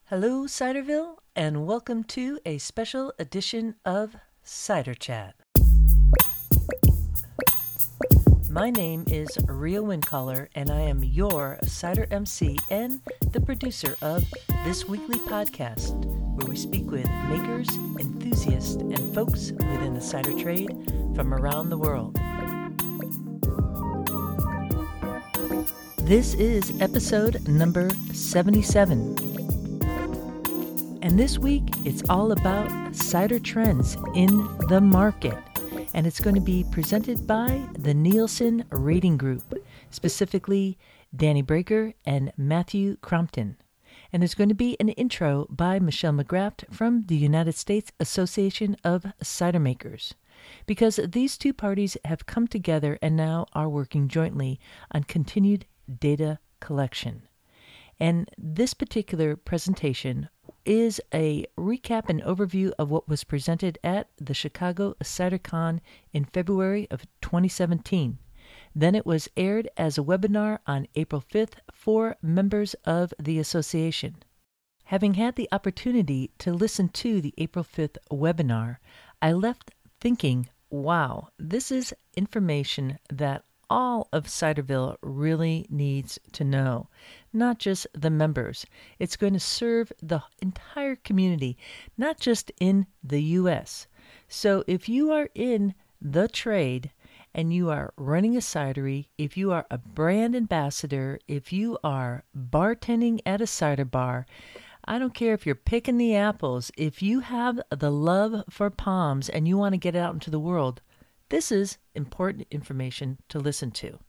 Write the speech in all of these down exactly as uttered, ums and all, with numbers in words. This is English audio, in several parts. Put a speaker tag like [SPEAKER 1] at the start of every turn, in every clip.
[SPEAKER 1] Hello, Ciderville, and welcome to a special edition of Cider Chat. My name is Ria Windcaller, and I am your cider M C and the producer of this weekly podcast, where we speak with makers, enthusiasts, and folks within the cider trade from around the world. This is episode number seventy-seven. And this week, it's all about cider trends in the market. And it's going to be presented by the Nielsen Rating Group, specifically Danny Breaker and Matthew Crompton. And there's going to be an intro by Michelle McGrath from the United States Association of Cider Makers, because these two parties have come together and now are working jointly on continued data collection. And this particular presentation is a recap and overview of what was presented at the Chicago CiderCon in February of twenty seventeen. Then it was aired as a webinar on April fifth for members of the association. Having had the opportunity to listen to the April fifth webinar, I left thinking, wow, this is information that all of Ciderville really needs to know, not just the members. It's going to serve the entire community, not just in the U S. So if you are in the trade and you are running a cidery, if you are a brand ambassador, if you are bartending at a cider bar, I don't care if you're picking the apples, if you have the love for palms and you want to get it out into the world, this is important information to listen to.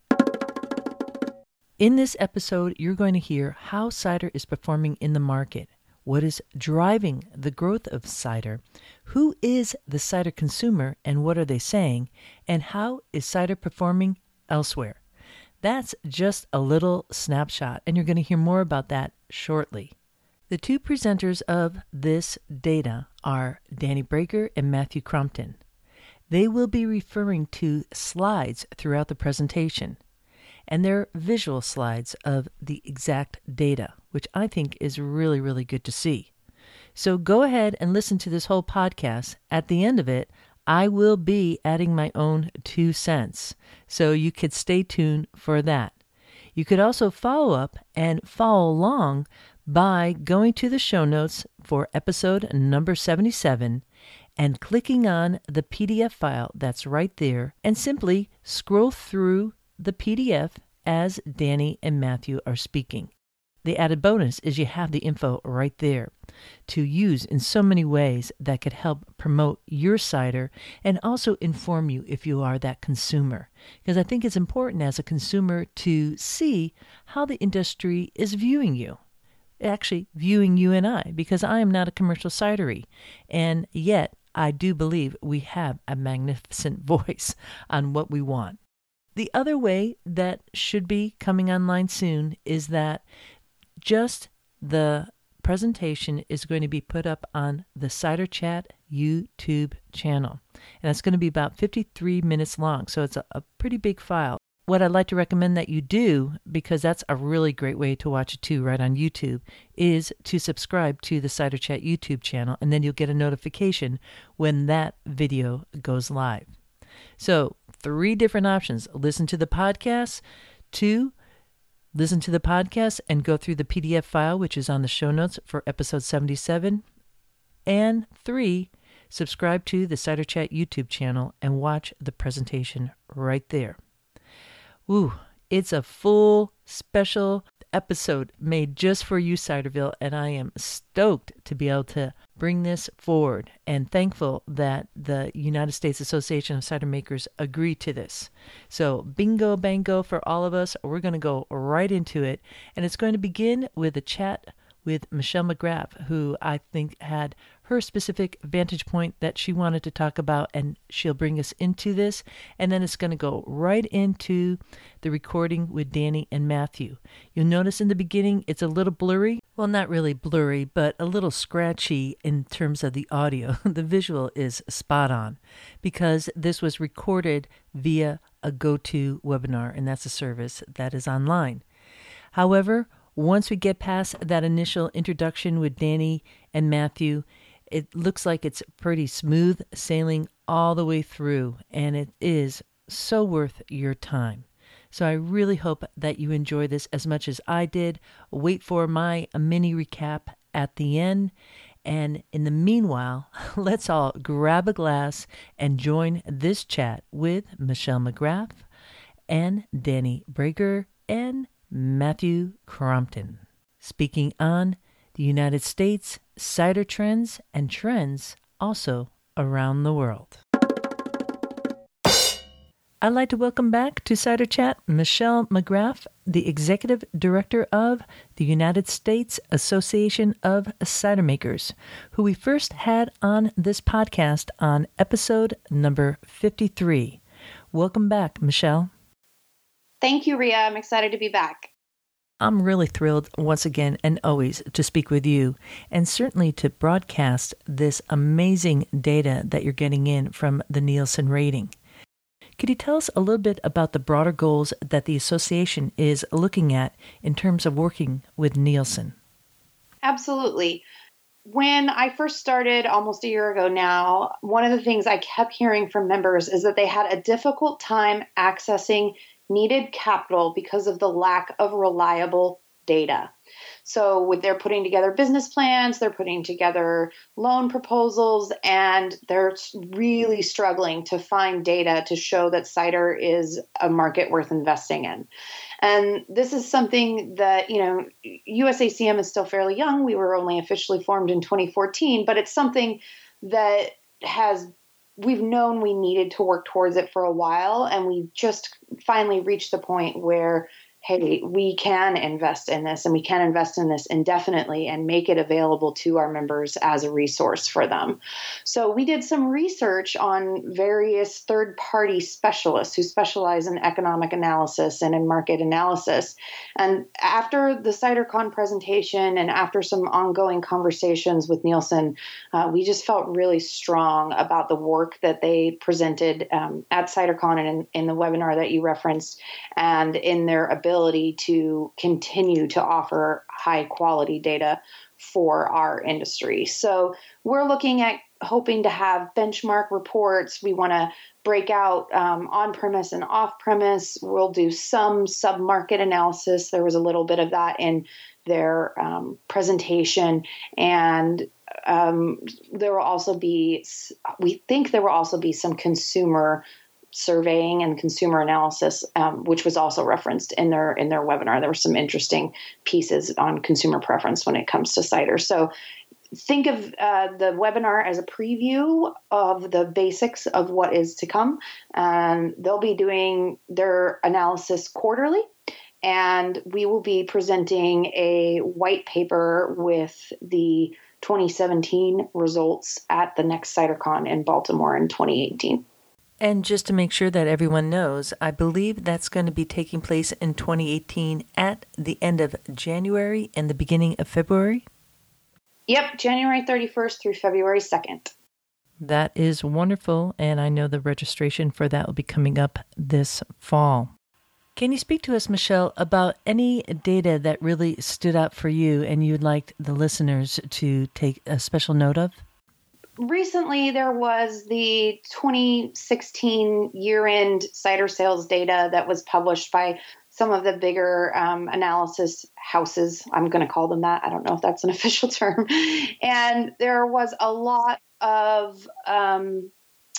[SPEAKER 1] In this episode, you're going to hear how cider is performing in the market, what is driving the growth of cider, who is the cider consumer and what are they saying, and how is cider performing elsewhere. That's just a little snapshot, and you're going to hear more about that shortly. The two presenters of this data are Danny Breaker and Matthew Crompton. They will be referring to slides throughout the presentation, and they're visual slides of the exact data, which I think is really, really good to see. So go ahead and listen to this whole podcast. At the end of it, I will be adding my own two cents, so you could stay tuned for that. You could also follow up and follow along by going to the show notes for episode number seventy-seven and clicking on the P D F file that's right there, and simply scroll through the P D F as Danny and Matthew are speaking. The added bonus is you have the info right there to use in so many ways that could help promote your cider and also inform you if you are that consumer. Because I think it's important as a consumer to see how the industry is viewing you. Actually viewing you and I, because I am not a commercial cidery, and yet I do believe we have a magnificent voice on what we want. The other way that should be coming online soon is that just the presentation is going to be put up on the Cider Chat YouTube channel. And it's going to be about fifty-three minutes long, so it's a, a pretty big file. What I'd like to recommend that you do, because that's a really great way to watch it too, right on YouTube, is to subscribe to the Cider Chat YouTube channel, and then you'll get a notification when that video goes live. So, three different options. Listen to the podcast. Two, listen to the podcast and go through the P D F file, which is on the show notes for episode seventy-seven. And three, subscribe to the Cider Chat YouTube channel and watch the presentation right there. Ooh, it's a full special episode made just for you, Ciderville, and I am stoked to be able to bring this forward and thankful that the United States Association of Cider Makers agreed to this. So bingo bango for all of us. We're going to go right into it, and it's going to begin with a chat with Michelle McGrath, who I think had her specific vantage point that she wanted to talk about, and she'll bring us into this. And then it's going to go right into the recording with Danny and Matthew. You'll notice in the beginning it's a little blurry. Well, not really blurry, but a little scratchy in terms of the audio. The visual is spot on because this was recorded via a GoToWebinar, and that's a service that is online. However, once we get past that initial introduction with Danny and Matthew, it looks like it's pretty smooth sailing all the way through, and it is so worth your time. So I really hope that you enjoy this as much as I did. Wait for my mini recap at the end. And in the meanwhile, let's all grab a glass and join this chat with Michelle McGrath and Danny Breaker and Matthew Crompton, speaking on the United States, cider trends, and trends also around the world. I'd like to welcome back to Cider Chat Michelle McGrath, the Executive Director of the United States Association of Cider Makers, who we first had on this podcast on episode number fifty-three. Welcome back, Michelle.
[SPEAKER 2] Thank you, Ria. I'm excited to be back.
[SPEAKER 1] I'm really thrilled once again and always to speak with you, and certainly to broadcast this amazing data that you're getting in from the Nielsen rating. Could you tell us a little bit about the broader goals that the association is looking at in terms of working with Nielsen?
[SPEAKER 2] Absolutely. When I first started almost a year ago now, one of the things I kept hearing from members is that they had a difficult time accessing needed capital because of the lack of reliable data. So with they're putting together business plans, they're putting together loan proposals, and they're really struggling to find data to show that cider is a market worth investing in. And this is something that, you know, U S A C M is still fairly young. We were only officially formed in twenty fourteen, but it's something that has we've known we needed to work towards it for a while, and we just finally reached the point where hey, we can invest in this, and we can invest in this indefinitely and make it available to our members as a resource for them. So we did some research on various third-party specialists who specialize in economic analysis and in market analysis. And after the CiderCon presentation and after some ongoing conversations with Nielsen, uh, we just felt really strong about the work that they presented um, at CiderCon and in, in the webinar that you referenced, and in their ability ability to continue to offer high quality data for our industry. So we're looking at hoping to have benchmark reports. We want to break out um, on-premise and off-premise. We'll do some sub-market analysis. There was a little bit of that in their um, presentation. And um, there will also be, we think there will also be some consumer surveying and consumer analysis, um, which was also referenced in their in their webinar. There were some interesting pieces on consumer preference when it comes to cider. So think of uh, the webinar as a preview of the basics of what is to come. And they'll be doing their analysis quarterly, and we will be presenting a white paper with the twenty seventeen results at the next CiderCon in Baltimore in twenty eighteen.
[SPEAKER 1] And just to make sure that everyone knows, I believe that's going to be taking place in twenty eighteen at the end of January and the beginning of February?
[SPEAKER 2] Yep, January thirty-first through February second.
[SPEAKER 1] That is wonderful, and I know the registration for that will be coming up this fall. Can you speak to us, Michelle, about any data that really stood out for you and you'd like the listeners to take a special note of?
[SPEAKER 2] Recently, there was the twenty sixteen year-end cider sales data that was published by some of the bigger um, analysis houses. I'm going to call them that. I don't know if that's an official term. And there was a lot of um,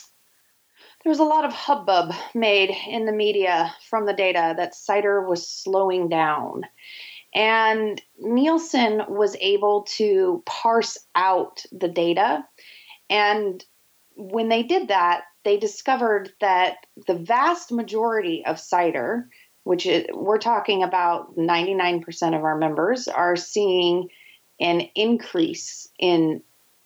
[SPEAKER 2] there was a lot of hubbub made in the media from the data that cider was slowing down. And Nielsen was able to parse out the data. And when they did that, they discovered that the vast majority of cider, which is, we're talking about ninety-nine percent of our members, are seeing an increase in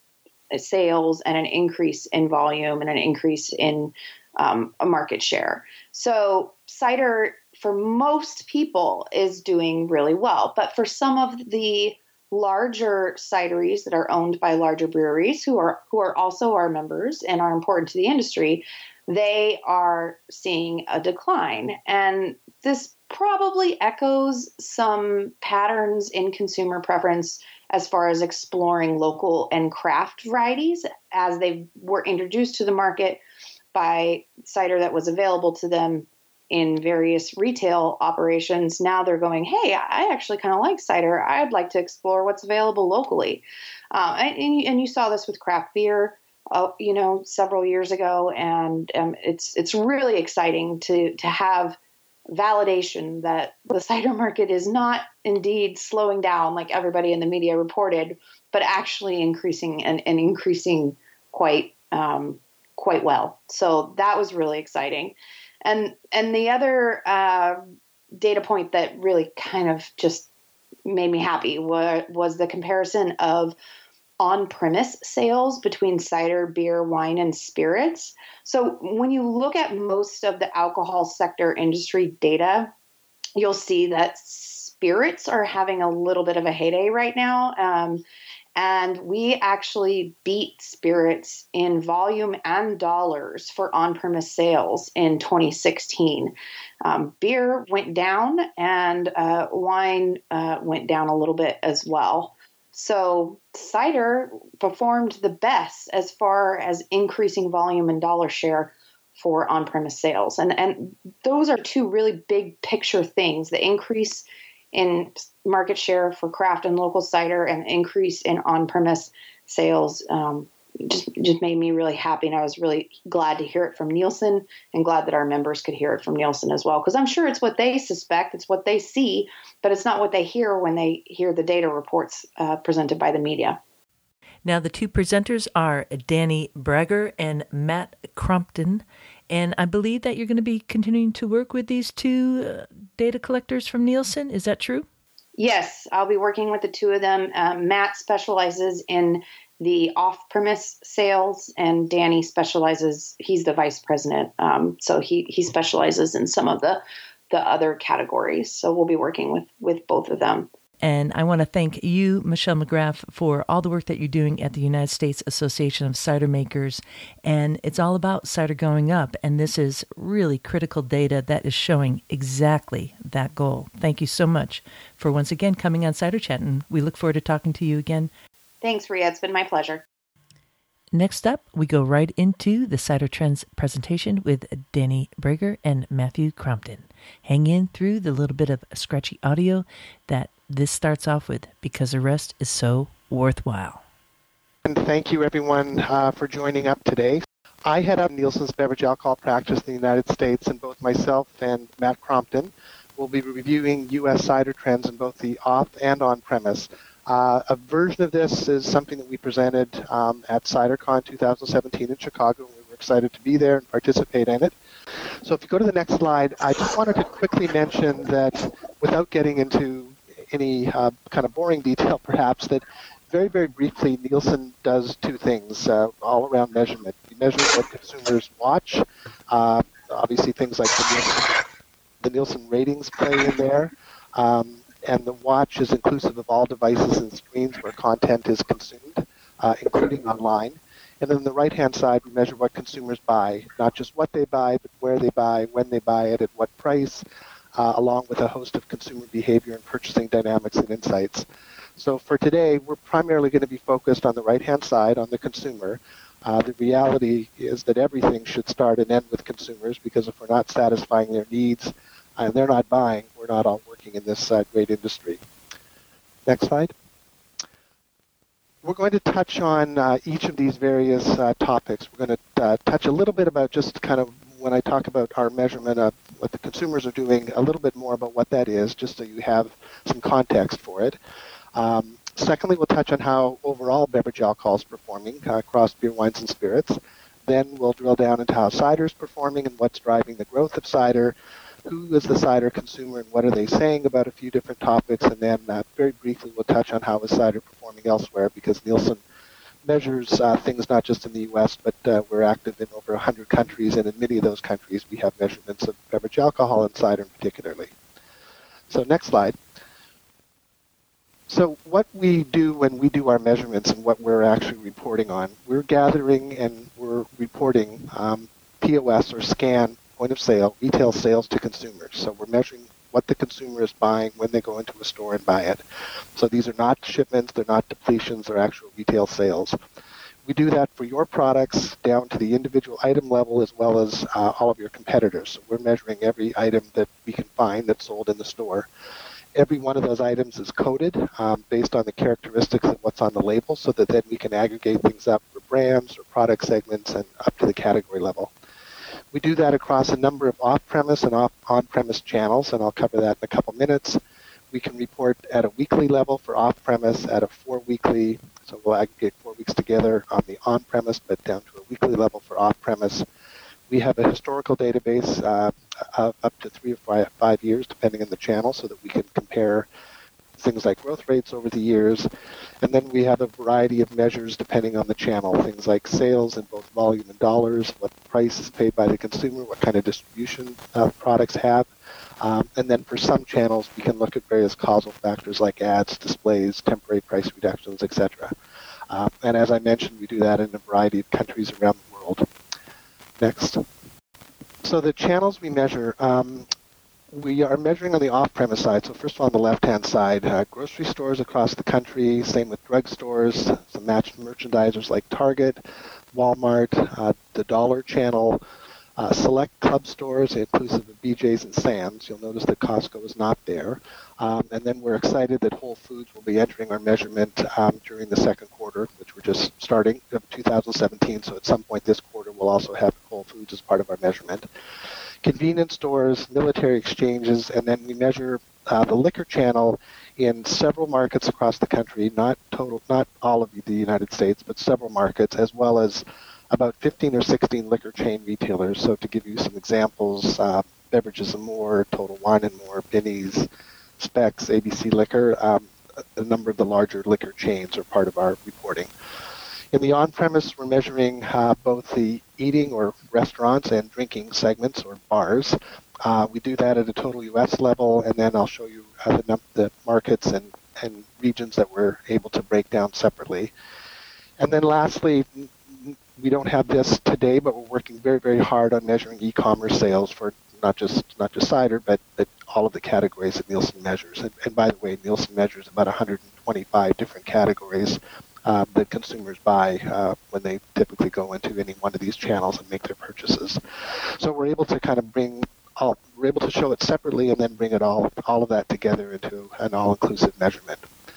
[SPEAKER 2] sales and an increase in volume and an increase in um, a market share. So cider, for most people, is doing really well. But for some of the larger cideries that are owned by larger breweries who are who are also our members and are important to the industry, they are seeing a decline. And this probably echoes some patterns in consumer preference as far as exploring local and craft varieties as they were introduced to the market by cider that was available to them in various retail operations. Now they're going, hey, I actually kind of like cider. I'd like to explore what's available locally. Uh, and, and you saw this with craft beer, uh, you know, several years ago. And um, it's it's really exciting to to have validation that the cider market is not indeed slowing down like everybody in the media reported, but actually increasing and, and increasing quite um, quite well. So that was really exciting. And and the other uh, data point that really kind of just made me happy was, was the comparison of on-premise sales between cider, beer, wine, and spirits. So when you look at most of the alcohol sector industry data, you'll see that spirits are having a little bit of a heyday right now. Um, and we actually beat spirits in volume and dollars for on-premise sales in twenty sixteen. Um, beer went down and uh, wine uh, went down a little bit as well. So cider performed the best as far as increasing volume and dollar share for on-premise sales. And, and those are two really big picture things, the increase in market share for craft and local cider and increase in on-premise sales um, just, just made me really happy. And I was really glad to hear it from Nielsen and glad that our members could hear it from Nielsen as well, because I'm sure it's what they suspect, it's what they see, but it's not what they hear when they hear the data reports uh, presented by the media.
[SPEAKER 1] Now, the two presenters are Danny Breger and Matt Crompton, and I believe that you're going to be continuing to work with these two uh, data collectors from Nielsen. Is that true?
[SPEAKER 2] Yes, I'll be working with the two of them. Um, Matt specializes in the off-premise sales, and Danny specializes, he's the vice president, um, so he, he specializes in some of the, the other categories. So we'll be working with, with both of them.
[SPEAKER 1] And I want to thank you, Michelle McGrath, for all the work that you're doing at the United States Association of Cider Makers. And it's all about cider going up. And this is really critical data that is showing exactly that goal. Thank you so much for once again coming on Cider Chat. And we look forward to talking to you again.
[SPEAKER 2] Thanks, Ria. It's been my pleasure.
[SPEAKER 1] Next up, we go right into the Cider Trends presentation with Danny Breger and Matthew Crompton. Hang in through the little bit of scratchy audio that this starts off with, because the rest is so worthwhile.
[SPEAKER 3] And thank you, everyone, uh, for joining up today. I head up Nielsen's beverage alcohol practice in the United States, and both myself and Matt Crompton will be reviewing U S cider trends in both the off and on-premise. Uh, a version of this is something that we presented um, at CiderCon two thousand seventeen in Chicago, and we were excited to be there and participate in it. So if you go to the next slide, I just wanted to quickly mention that, without getting into any uh, kind of boring detail perhaps, that very, very briefly, Nielsen does two things uh, all around measurement. We measure what consumers watch. Uh, obviously, things like the Nielsen, the Nielsen ratings play in there. Um, and the watch is inclusive of all devices and screens where content is consumed, uh, including online. And then on the right-hand side, we measure what consumers buy, not just what they buy, but where they buy, when they buy it, at what price, Uh, along with a host of consumer behavior and purchasing dynamics and insights. So for today, we're primarily going to be focused on the right-hand side, on the consumer. Uh, the reality is that everything should start and end with consumers, because if we're not satisfying their needs and they're not buying, we're not all working in this uh, great industry. Next slide. We're going to touch on uh, each of these various uh, topics. We're going to uh, touch a little bit about just kind of, when I talk about our measurement of what the consumers are doing, a little bit more about what that is, just so you have some context for it. Um, secondly, we'll touch on how overall beverage alcohol is performing uh, across beer, wines, and spirits. Then we'll drill down into how cider is performing and what's driving the growth of cider, who is the cider consumer and what are they saying about a few different topics, and then uh, very briefly we'll touch on how is cider performing elsewhere, because Nielsen measures uh, things not just in the U S, but uh, we're active in over one hundred countries, and in many of those countries we have measurements of beverage alcohol and cider particularly. So next slide. So what we do when we do our measurements and what we're actually reporting on, we're gathering and we're reporting um, P O S or scan, point of sale, retail sales to consumers. So we're measuring what the consumer is buying when they go into a store and buy it. So these are not shipments, they're not depletions, they're actual retail sales. We do that for your products down to the individual item level as well as uh, all of your competitors. So we're measuring every item that we can find that's sold in the store. Every one of those items is coded um, based on the characteristics of what's on the label so that then we can aggregate things up for brands or product segments and up to the category level. We do that across a number of off-premise and off- on-premise channels, and I'll cover that in a couple minutes. We can report at a weekly level for off-premise, at a four-weekly, so we'll aggregate four weeks together on the on-premise, but down to a weekly level for off-premise. We have a historical database uh, up to three or five, five years, depending on the channel, so that we can compare things like growth rates over the years. And then we have a variety of measures depending on the channel, things like sales in both volume and dollars, what price is paid by the consumer, what kind of distribution uh, products have. Um, and then for some channels, we can look at various causal factors like ads, displays, temporary price reductions, et cetera. Uh, and as I mentioned, we do that in a variety of countries around the world. Next. So the channels we measure, um, we are measuring on the off-premise side. So first of all, on the left-hand side, uh, grocery stores across the country, same with drugstores, some matched merchandisers like Target, Walmart, uh, the dollar channel, uh, select club stores, inclusive of B J's and Sam's. You'll notice that Costco is not there. Um, and then we're excited that Whole Foods will be entering our measurement um, during the second quarter, which we're just starting of two thousand seventeen. So at some point this quarter, we'll also have Whole Foods as part of our measurement. Convenience stores, military exchanges, and then we measure uh, the liquor channel in several markets across the country, not total, not all of the United States, but several markets, as well as about fifteen or sixteen liquor chain retailers. So to give you some examples, uh, Beverages and More, Total Wine and More, Binny's, Specs, A B C Liquor, um, a number of the larger liquor chains are part of our reporting. In the on-premise, we're measuring uh, both the eating or restaurants and drinking segments or bars. Uh, we do that at a total U S level, and then I'll show you uh, the, num- the markets and, and regions that we're able to break down separately. And then lastly, we don't have this today, but we're working very, very hard on measuring e-commerce sales for not just not just cider, but, but all of the categories that Nielsen measures. And, and by the way, Nielsen measures about one hundred twenty-five different categories uh, that consumers buy uh, when they typically go into any one of these channels and make their purchases. So we're able to kind of bring all, we're able to show it separately and then bring it all all of that together into an all-inclusive measurement.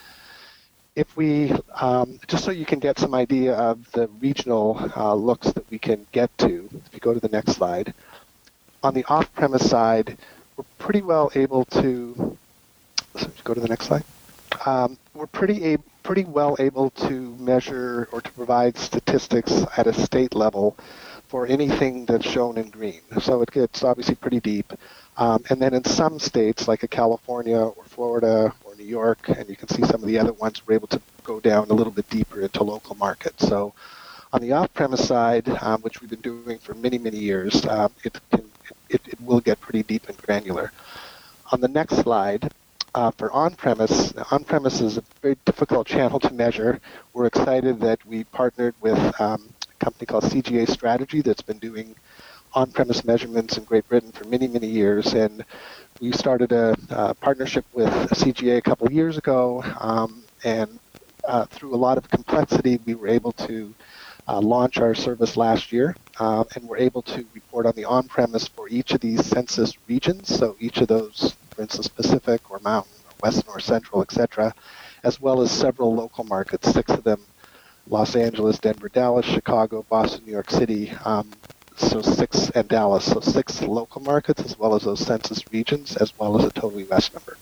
[SPEAKER 3] If we, um, just so you can get some idea of the regional uh, looks that we can get to, if you go to the next slide, on the off-premise side, we're pretty well able to, so go to the next slide. Um, we're pretty a, pretty well able to measure or to provide statistics at a state level for anything that's shown in green. So it gets obviously pretty deep. Um, and then in some states, like a California or Florida or New York, and you can see some of the other ones, we're able to go down a little bit deeper into local markets. So on the off-premise side, um, which we've been doing for many, many years, um, it, can, it, it will get pretty deep and granular. On the next slide, uh, for on-premise, on-premise is a very difficult channel to measure. We're excited that we partnered with um, a company called C G A Strategy that's been doing on-premise measurements in Great Britain for many, many years, and we started a, a partnership with C G A a couple of years ago, um, and uh, through a lot of complexity, we were able to uh, launch our service last year, uh, and we're able to report on the on-premise for each of these census regions, so each of those, for instance, Pacific or Mountain or Western or Central, et cetera, as well as several local markets, six of them, Los Angeles, Denver, Dallas, Chicago, Boston, New York City, um, so six, and Dallas, so six local markets as well as those census regions, as well as a total U S number.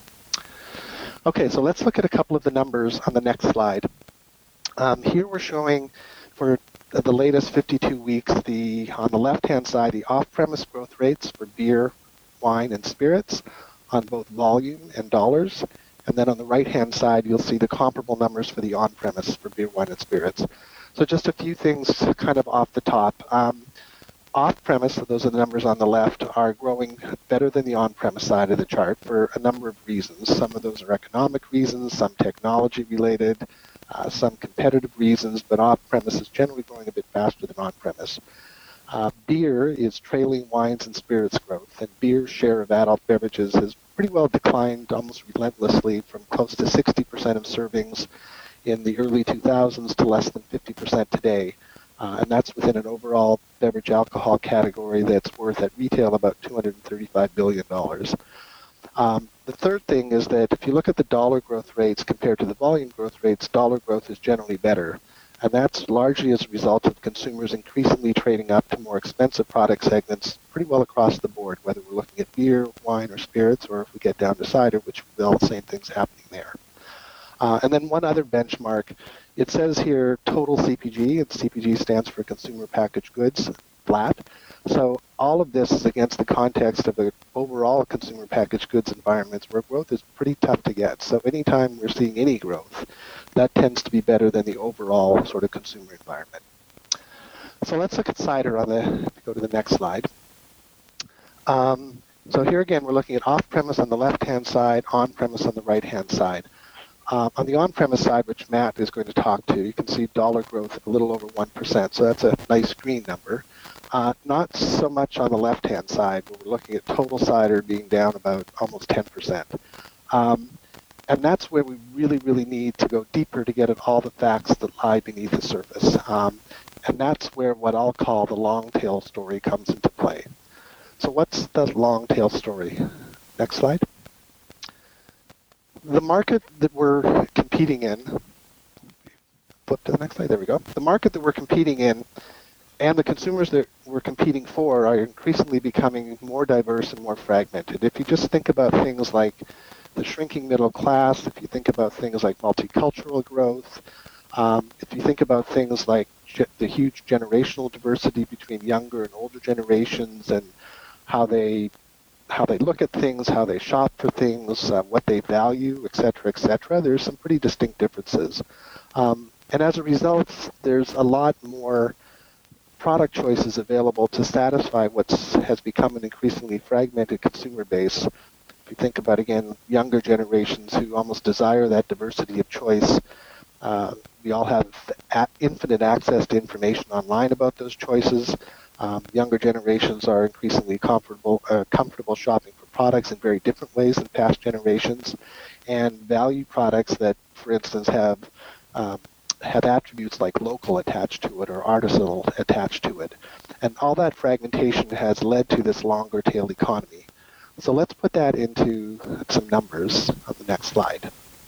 [SPEAKER 3] Okay, so let's look at a couple of the numbers on the next slide. Um, here we're showing for the latest fifty-two weeks, the on the left-hand side, the off-premise growth rates for beer, wine, and spirits on both volume and dollars. And then on the right-hand side, you'll see the comparable numbers for the on-premise for beer, wine, and spirits. So just a few things kind of off the top. Um, Off-premise, so those are the numbers on the left, are growing better than the on-premise side of the chart for a number of reasons. Some of those are economic reasons, some technology-related, uh, some competitive reasons, but off-premise is generally growing a bit faster than on-premise. Uh, beer is trailing wines and spirits growth, and beer's share of adult beverages has pretty well declined almost relentlessly from close to sixty percent of servings in the early two thousands to less than fifty percent today. Uh, and that's within an overall beverage alcohol category that's worth at retail about two hundred thirty-five billion dollars. Um, the third thing is that if you look at the dollar growth rates compared to the volume growth rates, dollar growth is generally better. And that's largely as a result of consumers increasingly trading up to more expensive product segments pretty well across the board, whether we're looking at beer, wine, or spirits, or if we get down to cider, which will, the same thing's happening there. Uh, and then one other benchmark, it says here total C P G, and C P G stands for consumer packaged goods, flat. So all of this is against the context of an overall consumer packaged goods environments where growth is pretty tough to get. So anytime we're seeing any growth, that tends to be better than the overall sort of consumer environment. So let's look at cider on the, if you go to the next slide. Um, so here again, we're looking at off-premise on the left-hand side, on-premise on the right-hand side. Um, on the on-premise side, which Matt is going to talk to, you can see dollar growth of a little over one percent, so that's a nice green number. Uh, not so much on the left-hand side, where we're looking at total cider being down about almost ten percent. Um, and that's where we really, really need to go deeper to get at all the facts that lie beneath the surface. Um, and that's where what I'll call the long tail story comes into play. So what's the long tail story? Next slide. The market that we're competing in, flip to the next slide, there we go. The market that we're competing in and the consumers that we're competing for are increasingly becoming more diverse and more fragmented. If you just think about things like the shrinking middle class, if you think about things like multicultural growth, um, if you think about things like ge- the huge generational diversity between younger and older generations and how they how they look at things, how they shop for things, uh, what they value, et cetera, et cetera, there's some pretty distinct differences. Um, and as a result, there's a lot more product choices available to satisfy what has become an increasingly fragmented consumer base. If you think about, again, younger generations who almost desire that diversity of choice, uh, we all have a- infinite access to information online about those choices. Um, younger generations are increasingly comfortable, uh, comfortable shopping for products in very different ways than past generations, and value products that, for instance, have um, have attributes like local attached to it or artisanal attached to it. And all that fragmentation has led to this longer tail economy. So let's put that into some numbers on the next slide.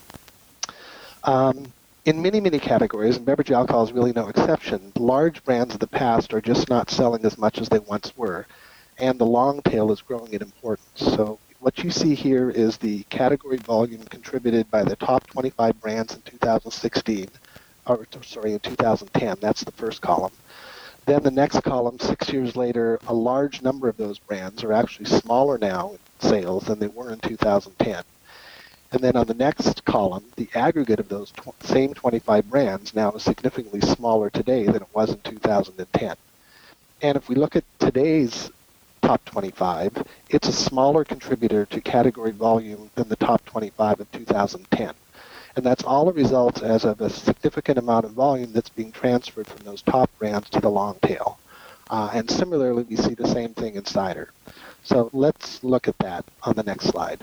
[SPEAKER 3] Um, in many, many categories, and beverage alcohol is really no exception, large brands of the past are just not selling as much as they once were, and the long tail is growing in importance. So what you see here is the category volume contributed by the top twenty-five brands in two thousand sixteen, or sorry, in two thousand ten. That's the first column. Then the next column, six years later, a large number of those brands are actually smaller now in sales than they were in two thousand ten. And then on the next column, the aggregate of those tw- same twenty-five brands now is significantly smaller today than it was in two thousand ten. And if we look at today's top twenty-five, it's a smaller contributor to category volume than the top twenty-five of two thousand ten. And that's all a result as of a significant amount of volume that's being transferred from those top brands to the long tail. Uh, and similarly, we see the same thing in cider. So let's look at that on the next slide.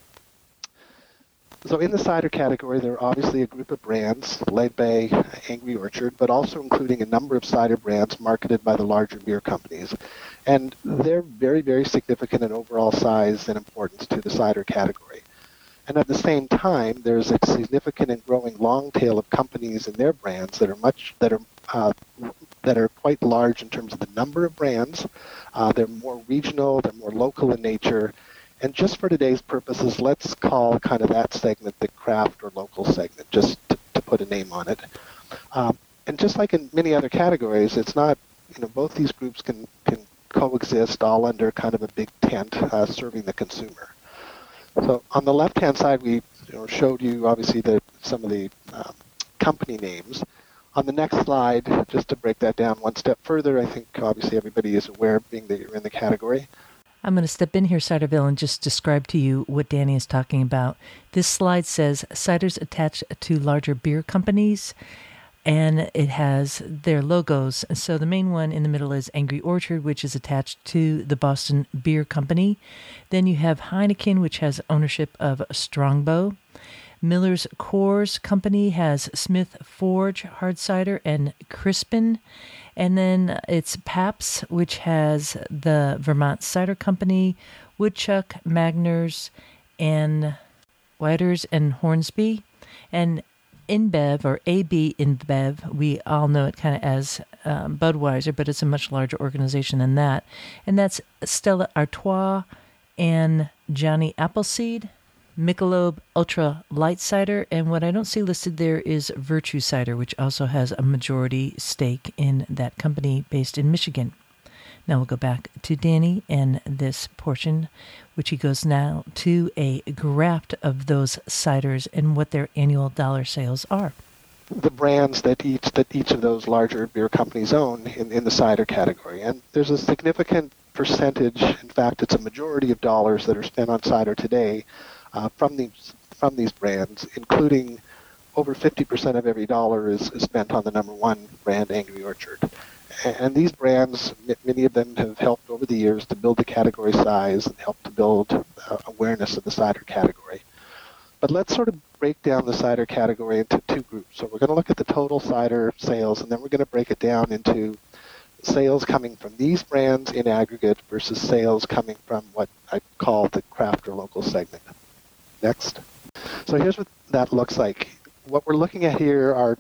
[SPEAKER 3] So in the cider category, there are obviously a group of brands, led by Angry Orchard, but also including a number of cider brands marketed by the larger beer companies. And they're very, very significant in overall size and importance to the cider category. And at the same time, there's a significant and growing long tail of companies and their brands that are much that are uh, that are quite large in terms of the number of brands. Uh, they're more regional, they're more local in nature. And just for today's purposes, let's call kind of that segment the craft or local segment, just to, to put a name on it. Um, and just like in many other categories, it's not, you know, both these groups can, can coexist all under kind of a big tent uh, serving the consumer. So on the left-hand side, we you know, showed you obviously the, some of the um, company names. On the next slide, just to break that down one step further, I think obviously everybody is aware, being that you're in the category.
[SPEAKER 1] I'm going to step in here, Ciderville, and just describe to you what Danny is talking about. This slide says ciders attached to larger beer companies, and it has their logos. So the main one in the middle is Angry Orchard, which is attached to the Boston Beer Company. Then you have Heineken, which has ownership of Strongbow. Miller's Coors Company has Smith Forge Hard Cider and Crispin. And then it's Pabst, which has the Vermont Cider Company, Woodchuck, Magners, and Whiters and Hornsby. And InBev, or A B InBev, we all know it kind of as um, Budweiser, but it's a much larger organization than that. And that's Stella Artois and Johnny Appleseed, Michelob Ultra Light Cider, and what I don't see listed there is Virtue Cider, which also has a majority stake in that company based in Michigan. Now we'll go back to Danny and this portion, which he goes now to a graph of those ciders and what their annual dollar sales are.
[SPEAKER 3] The brands that each that each of those larger beer companies own in, in the cider category. And there's a significant percentage, in fact, it's a majority of dollars that are spent on cider today uh, from these from these brands, including over fifty percent of every dollar is, is spent on the number one brand, Angry Orchard. And these brands, many of them have helped over the years to build the category size and help to build uh, awareness of the cider category. But let's sort of break down the cider category into two groups. So we're going to look at the total cider sales, and then we're going to break it down into sales coming from these brands in aggregate versus sales coming from what I call the craft or local segment. Next. So here's what that looks like. What we're looking at here are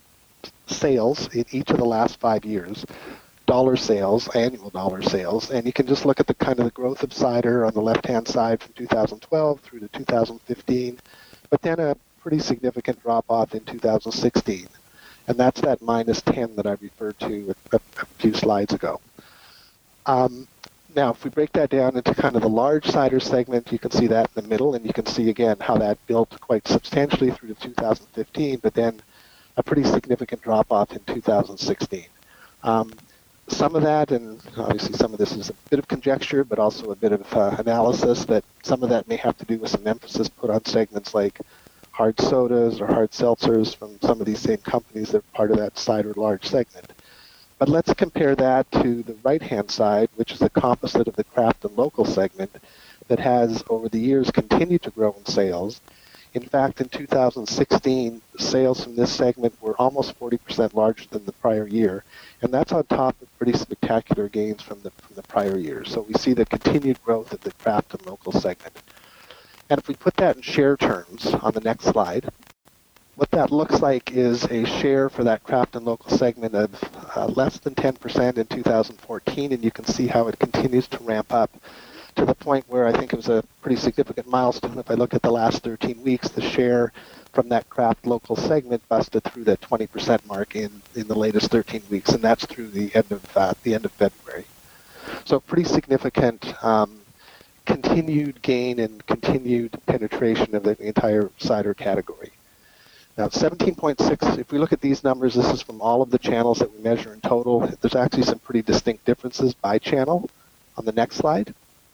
[SPEAKER 3] sales in each of the last five years. Dollar sales, annual dollar sales, and you can just look at the kind of the growth of cider on the left-hand side from two thousand twelve through to two thousand fifteen, but then a pretty significant drop-off in two thousand sixteen, and that's that minus ten that I referred to a, a few slides ago. Um, now, if we break that down into kind of the large cider segment, you can see that in the middle, and you can see again how that built quite substantially through to two thousand fifteen, but then a pretty significant drop-off in two thousand sixteen. Um, Some of that, and obviously some of this is a bit of conjecture, but also a bit of uh, analysis, that some of that may have to do with some emphasis put on segments like hard sodas or hard seltzers from some of these same companies that are part of that cider large segment. But let's compare that to the right-hand side, which is a composite of the craft and local segment that has, over the years, continued to grow in sales. In fact, in two thousand sixteen, sales from this segment were almost forty percent larger than the prior year, and that's on top of pretty spectacular gains from the from the prior year. So we see the continued growth of the craft and local segment. And if we put that in share terms on the next slide, what that looks like is a share for that craft and local segment of uh, less than ten percent in two thousand fourteen, and you can see how it continues to ramp up to the point where I think it was a pretty significant milestone. If I look at the last thirteen weeks, the share from that craft local segment busted through that twenty percent mark in, in the latest thirteen weeks, and that's through the end of uh, the end of February. So pretty significant um, continued gain and continued penetration of the entire cider category. Now, seventeen point six, if we look at these numbers, this is from all of the channels that we measure in total. There's actually some pretty distinct differences by channel on the next slide.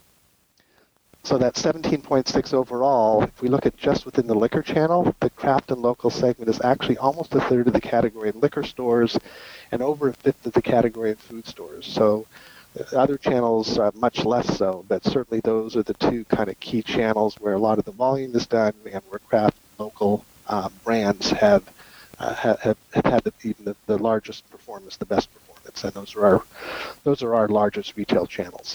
[SPEAKER 3] So that seventeen point six overall, if we look at just within the liquor channel, the craft and local segment is actually almost a third of the category in liquor stores and over a fifth of the category in food stores. So other channels are much less so, but certainly those are the two kind of key channels where a lot of the volume is done and where craft and local um, brands have, uh, have have had the, even the, the largest performance, the best performance, and those are our those are our largest retail channels.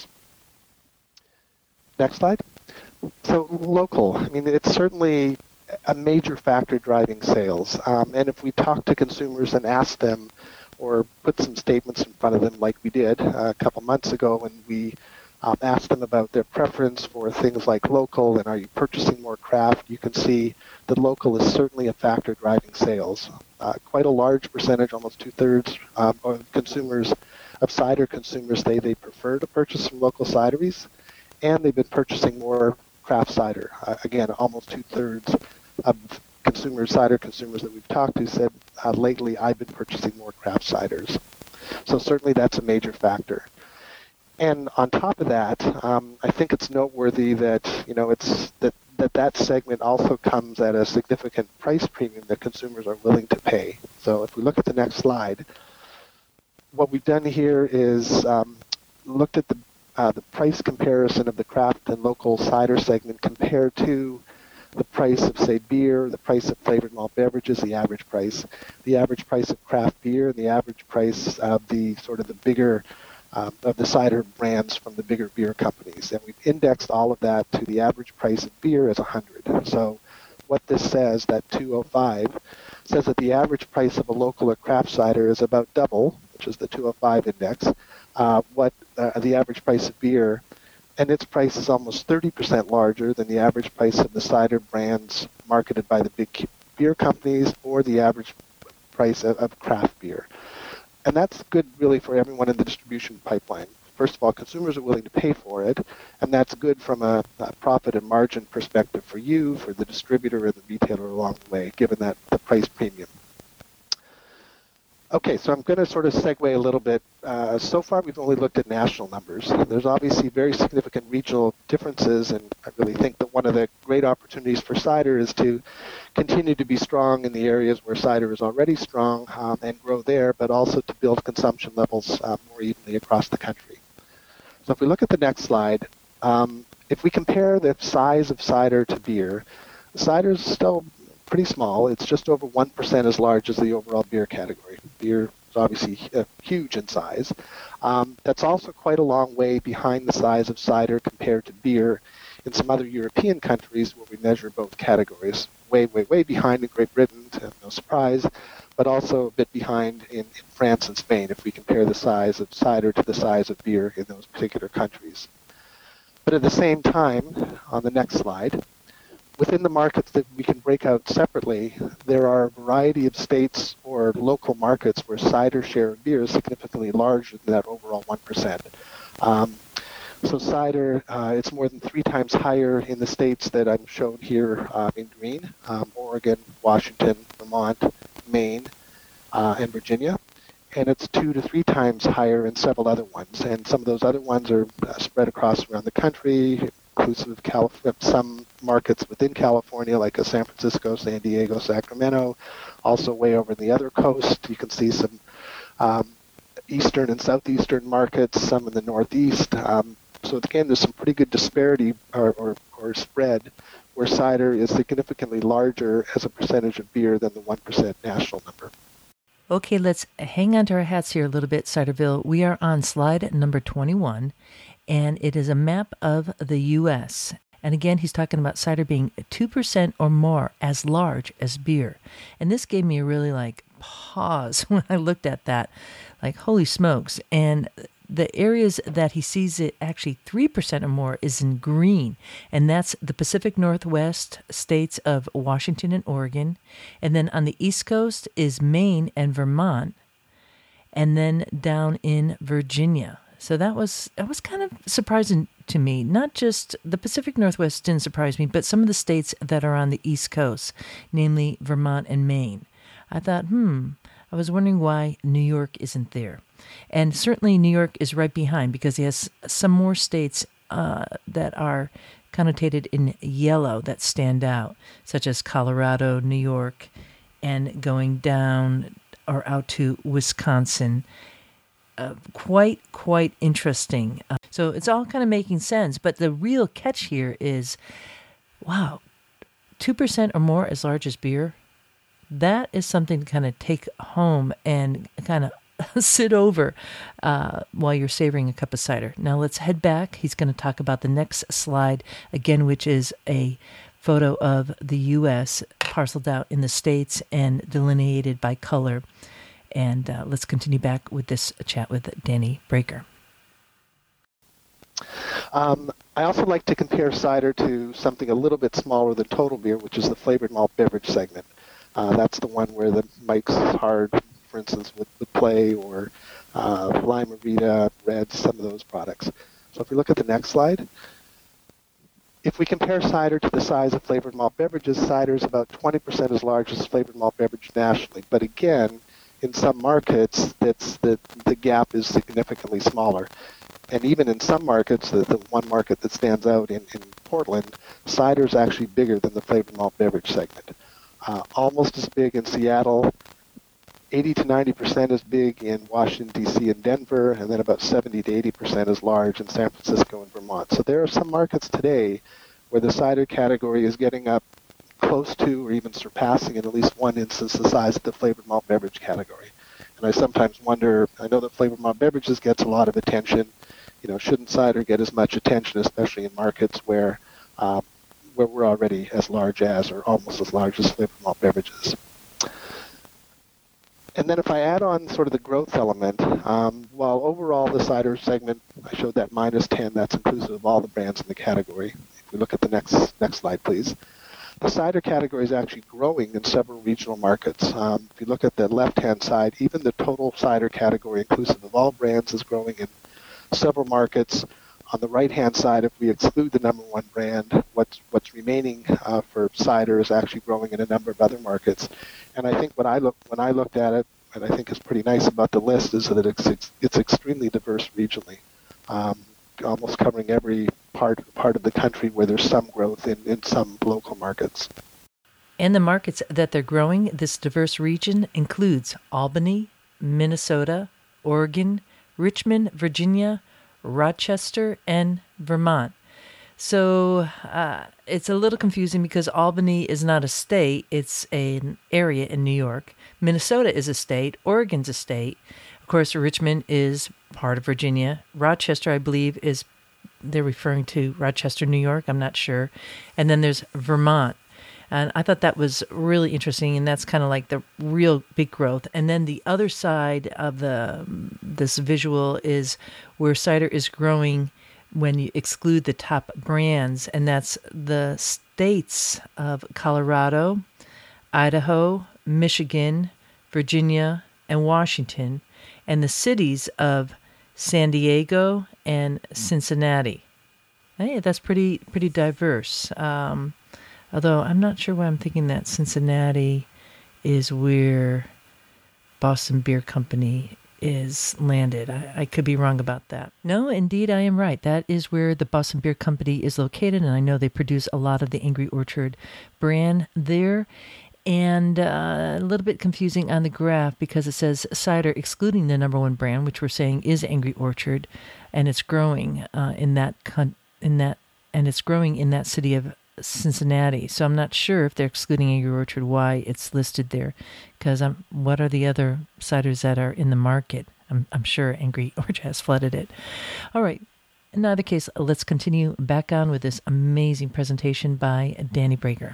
[SPEAKER 3] Next slide. So local, I mean, it's certainly a major factor driving sales. Um, and if we talk to consumers and ask them or put some statements in front of them like we did uh, a couple months ago when we um, asked them about their preference for things like local and are you purchasing more craft, you can see that local is certainly a factor driving sales. Uh, quite a large percentage, almost two-thirds um, of consumers, of cider consumers, they, they prefer to purchase from local cideries. And they've been purchasing more craft cider. Uh, again, almost two-thirds of consumers, cider consumers that we've talked to said, uh, lately I've been purchasing more craft ciders. So certainly that's a major factor. And on top of that, um, I think it's noteworthy that, you know, it's that that that segment also comes at a significant price premium that consumers are willing to pay. So if we look at the next slide, what we've done here is um, looked at the uh, the price comparison of the craft and local cider segment compared to the price of, say, beer, the price of flavored malt beverages, the average price, the average price of craft beer, and the average price of the sort of the bigger um, of the cider brands from the bigger beer companies. And we've indexed all of that to the average price of beer as one hundred. So what this says, that two oh five, says that the average price of a local or craft cider is about double, which is the two oh five index, uh, what uh, the average price of beer, and its price is almost thirty percent larger than the average price of the cider brands marketed by the big beer companies or the average price of, of craft beer. And that's good really for everyone in the distribution pipeline. First of all, consumers are willing to pay for it, and that's good from a, a profit and margin perspective for you, for the distributor, and the retailer along the way, given that the price premium. Okay, so I'm going to sort of segue a little bit. Uh, so far, we've only looked at national numbers. There's obviously very significant regional differences, and I really think that one of the great opportunities for cider is to continue to be strong in the areas where cider is already strong um, and grow there, but also to build consumption levels uh, more evenly across the country. So if we look at the next slide, um, if we compare the size of cider to beer, cider is still pretty small. It's just over one percent as large as the overall beer category. Beer is obviously uh, huge in size. Um, that's also quite a long way behind the size of cider compared to beer in some other European countries where we measure both categories. Way, way, way behind in Great Britain, no surprise, but also a bit behind in, in France and Spain if we compare the size of cider to the size of beer in those particular countries. But at the same time, on the next slide, within the markets that we can break out separately, there are a variety of states or local markets where cider share of beer is significantly larger than that overall one percent. Um, so cider, uh, it's more than three times higher in the states that I'm shown here uh, in green, um, Oregon, Washington, Vermont, Maine, uh, and Virginia. And it's two to three times higher in several other ones. And some of those other ones are uh, spread across around the country, inclusive of Calif- some markets within California, like San Francisco, San Diego, Sacramento. Also way over in the other coast, you can see some um, eastern and southeastern markets, some in the northeast. Um, so again, there's some pretty good disparity or, or, or spread where cider is significantly larger as a percentage of beer than the one percent national number.
[SPEAKER 1] Okay, let's hang on to our hats here a little bit, Ciderville. We are on slide number twenty-one, and it is a map of the U S. And again, he's talking about cider being two percent or more as large as beer. And this gave me a really, like, pause when I looked at that. Like, holy smokes. And the areas that he sees it actually three percent or more is in green. And that's the Pacific Northwest states of Washington and Oregon. And then on the East Coast is Maine and Vermont. And then down in Virginia. So that was that was kind of surprising to me. Not just the Pacific Northwest didn't surprise me, but some of the states that are on the East Coast, namely Vermont and Maine. I thought, hmm, I was wondering why New York isn't there. And certainly New York is right behind because he has some more states uh, that are connotated in yellow that stand out, such as Colorado, New York, and going down or out to Wisconsin. Uh, quite, quite interesting. Uh, so it's all kind of making sense. But the real catch here is, wow, two percent or more as large as beer? That is something to kind of take home and kind of sit over uh, while you're savoring a cup of cider. Now let's head back. He's going to talk about the next slide, again, which is a photo of the U S parceled out in the states and delineated by color. And uh, let's continue back with this chat with Danny Breaker.
[SPEAKER 3] Um, I also like to compare cider to something a little bit smaller than total beer, which is the flavored malt beverage segment. Uh, that's the one where the Mike's Hard, for instance, with the Play or uh, Lime-A-Rita, Reds, some of those products. So if we look at the next slide, if we compare cider to the size of flavored malt beverages, cider is about twenty percent as large as flavored malt beverage nationally. But again, in some markets, that's the, the gap is significantly smaller. and even in some markets, the, the one market that stands out in, in Portland, cider is actually bigger than the flavored malt beverage segment. Uh, almost as big in Seattle, eighty to ninety percent as big in Washington, D C and Denver, and then about seventy to eighty percent as large in San Francisco and Vermont. So there are some markets today where the cider category is getting up close to or even surpassing in at least one instance the size of the flavored malt beverage category. And I sometimes wonder, I know that flavored malt beverages gets a lot of attention. You know, shouldn't cider get as much attention, especially in markets where um, where we're already as large as or almost as large as flavored malt beverages? And then if I add on sort of the growth element, um, while overall the cider segment, I showed that minus ten, that's inclusive of all the brands in the category. If we look at the next next slide, please. The cider category is actually growing in several regional markets. Um, if you look at the left-hand side, even the total cider category, inclusive of all brands, is growing in several markets. On the right-hand side, if we exclude the number one brand, what's what's remaining uh, for cider is actually growing in a number of other markets. And I think when I look when I looked at it, what I think is pretty nice about the list is that it's it's extremely diverse regionally, um, almost covering every part part of the country where there's some growth in, in some local markets.
[SPEAKER 1] And the markets that they're growing, this diverse region includes Albany, Minnesota, Oregon, Richmond, Virginia, Rochester, and Vermont. So uh, it's a little confusing because Albany is not a state, it's an area in New York. Minnesota is a state, Oregon's a state. Of course, Richmond is part of Virginia. Rochester, I believe, is, they're referring to Rochester, New York, I'm not sure. And then there's Vermont. And I thought that was really interesting, and that's kind of like the real big growth. And then the other side of the this visual is where cider is growing when you exclude the top brands, and that's the states of Colorado, Idaho, Michigan, Virginia, and Washington, and the cities of San Diego and Cincinnati. Hey, that's pretty pretty diverse. Um, Although I'm not sure why I'm thinking that Cincinnati is where Boston Beer Company is landed. I, I could be wrong about that. No, indeed, I am right. That is where the Boston Beer Company is located, and I know they produce a lot of the Angry Orchard brand there. And uh, a little bit confusing on the graph because it says cider excluding the number one brand, which we're saying is Angry Orchard, and it's growing uh, in that con- in that and it's growing in that city of Cincinnati. So I'm not sure if they're excluding Angry Orchard, why it's listed there, because um, what are the other ciders that are in the market? I'm, I'm sure Angry Orchard has flooded it. All right. In either case, let's continue back on with this amazing presentation by Danny Brager.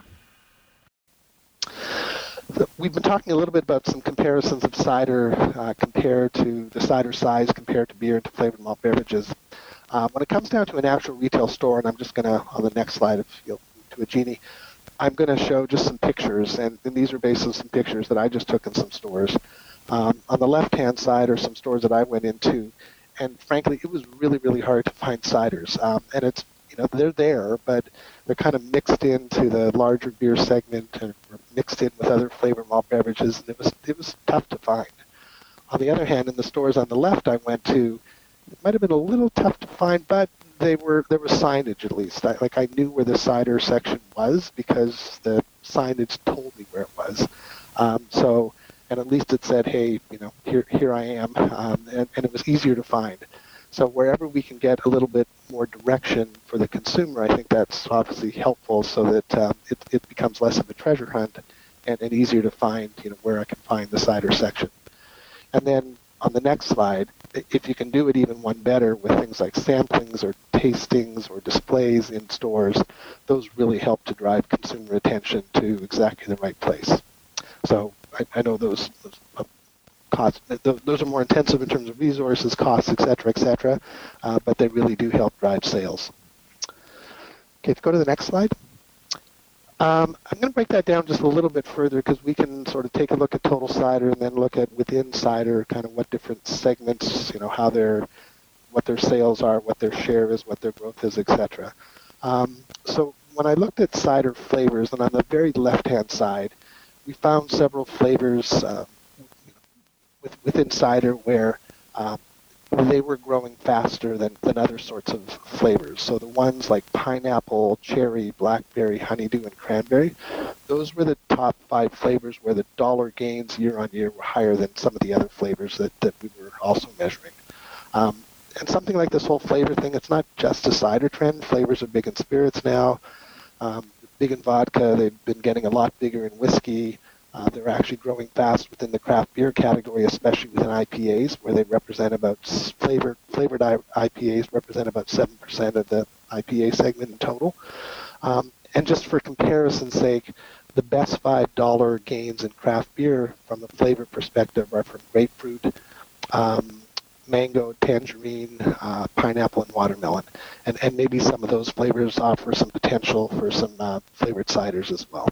[SPEAKER 3] So we've been talking a little bit about some comparisons of cider uh, compared to the cider size compared to beer and to flavored malt beverages. Uh, when it comes down to an actual retail store, and I'm just going to, on the next slide, if you'll to a genie, I'm going to show just some pictures, and, and these are based on some pictures that I just took in some stores. Um, on the left-hand side are some stores that I went into, and frankly, it was really, really hard to find ciders. Um, and it's, you know, they're there, but they're kind of mixed into the larger beer segment and mixed in with other flavor malt beverages, and it was it was tough to find. On the other hand, in the stores on the left I went to, it might have been a little tough to find, but they were there was signage at least. I, like I knew where the cider section was because the signage told me where it was. Um, so, and at least it said, "Hey, you know, here here I am," um, and, and it was easier to find. So wherever we can get a little bit more direction for the consumer, I think that's obviously helpful, so that um, it it becomes less of a treasure hunt and, and easier to find, you know, where I can find the cider section. And then on the next slide, if you can do it even one better with things like samplings or tastings or displays in stores, those really help to drive consumer attention to exactly the right place. So I, I know those, those uh, costs, those are more intensive in terms of resources, costs, et cetera, et cetera, uh, but they really do help drive sales. Okay, let's go to the next slide. Um, I'm going to break that down just a little bit further because we can sort of take a look at total cider and then look at within cider kind of what different segments, you know, how their, what their sales are, what their share is, what their growth is, et cetera. Um, so when I looked at cider flavors, and on the very left-hand side, we found several flavors uh, with, within cider where um, they were growing faster than, than other sorts of flavors. So the ones like pineapple, cherry, blackberry, honeydew, and cranberry, those were the top five flavors where the dollar gains year on year were higher than some of the other flavors that, that we were also measuring. Um, and something like this whole flavor thing, it's not just a cider trend. Flavors are big in spirits now, um, big in vodka. They've been getting a lot bigger in whiskey. Uh, they're actually growing fast within the craft beer category, especially within I P As, where they represent about flavored flavored I P As represent about seven percent of the I P A segment in total. Um, and just for comparison's sake, the best five dollar gains in craft beer from a flavor perspective are from grapefruit, um, mango, tangerine, uh, pineapple, and watermelon. And, and maybe some of those flavors offer some potential for some uh, flavored ciders as well.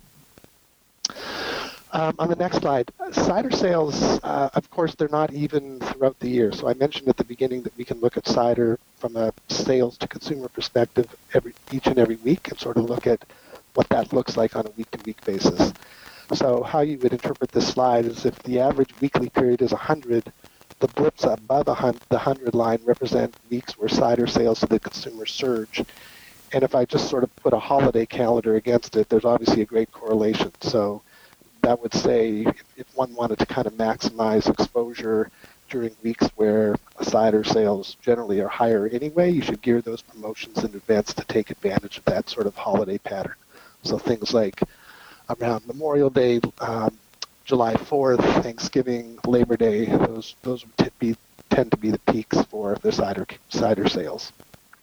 [SPEAKER 3] Um, on the next slide, cider sales, uh, of course, they're not even throughout the year. So I mentioned at the beginning that we can look at cider from a sales to consumer perspective every each and every week and sort of look at what that looks like on a week-to-week basis. So how you would interpret this slide is if the average weekly period is one hundred, the blips above the one hundred line represent weeks where cider sales to the consumer surge. And if I just sort of put a holiday calendar against it, there's obviously a great correlation. So that would say if, if one wanted to kind of maximize exposure during weeks where cider sales generally are higher anyway, you should gear those promotions in advance to take advantage of that sort of holiday pattern. So things like around Memorial Day, um, July fourth, Thanksgiving, Labor Day, those those would t- be, tend to be the peaks for the cider cider sales.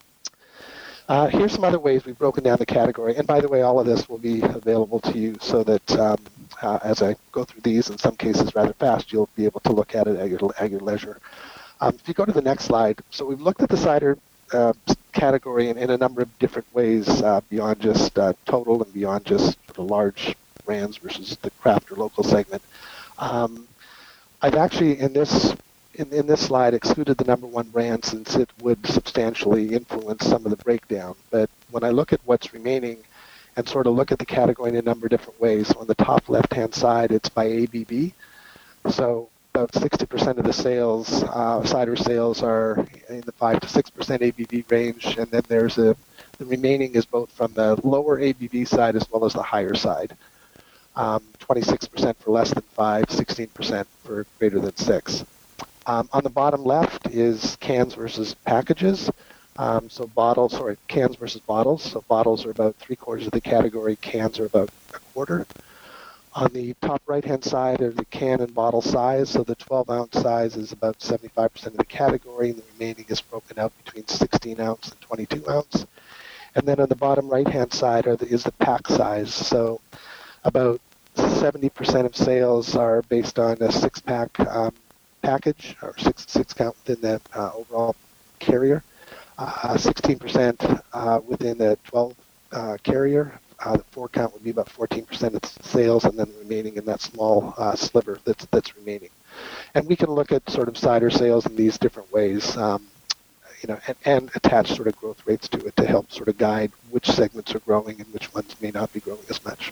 [SPEAKER 3] Uh, here's some other ways we've broken down the category. And by the way, all of this will be available to you so that um, uh, as I go through these, in some cases rather fast, you'll be able to look at it at your, at your leisure. Um, if you go to the next slide, so we've looked at the cider uh, category in, in a number of different ways uh, beyond just uh, total and beyond just the large brands versus the craft or local segment. Um, I've actually, in this In, in this slide, excluded the number one brand since it would substantially influence some of the breakdown. But when I look at what's remaining and sort of look at the category in a number of different ways, so on the top left-hand side, it's by A B V. So about sixty percent of the sales, uh, cider sales are in the five to six percent A B V range, and then there's a, the remaining is both from the lower A B V side as well as the higher side. Um, twenty-six percent for less than five, sixteen percent for greater than six. Um, on the bottom left is cans versus packages. Um, so bottles, sorry, cans versus bottles. So bottles are about three quarters of the category. Cans are about a quarter. On the top right-hand side are the can and bottle size. So the twelve ounce size is about seventy-five percent of the category, and the remaining is broken out between sixteen ounce and twenty-two ounce. And then on the bottom right-hand side are the, is the pack size. So about seventy percent of sales are based on a six-pack um, package or six six count within the uh, overall carrier, uh, sixteen percent uh, within the twelve uh, carrier. Uh, the four count would be about fourteen percent of sales, and then the remaining in that small uh, sliver that's that's remaining. And we can look at sort of cider sales in these different ways, um, you know, and, and attach sort of growth rates to it to help sort of guide which segments are growing and which ones may not be growing as much.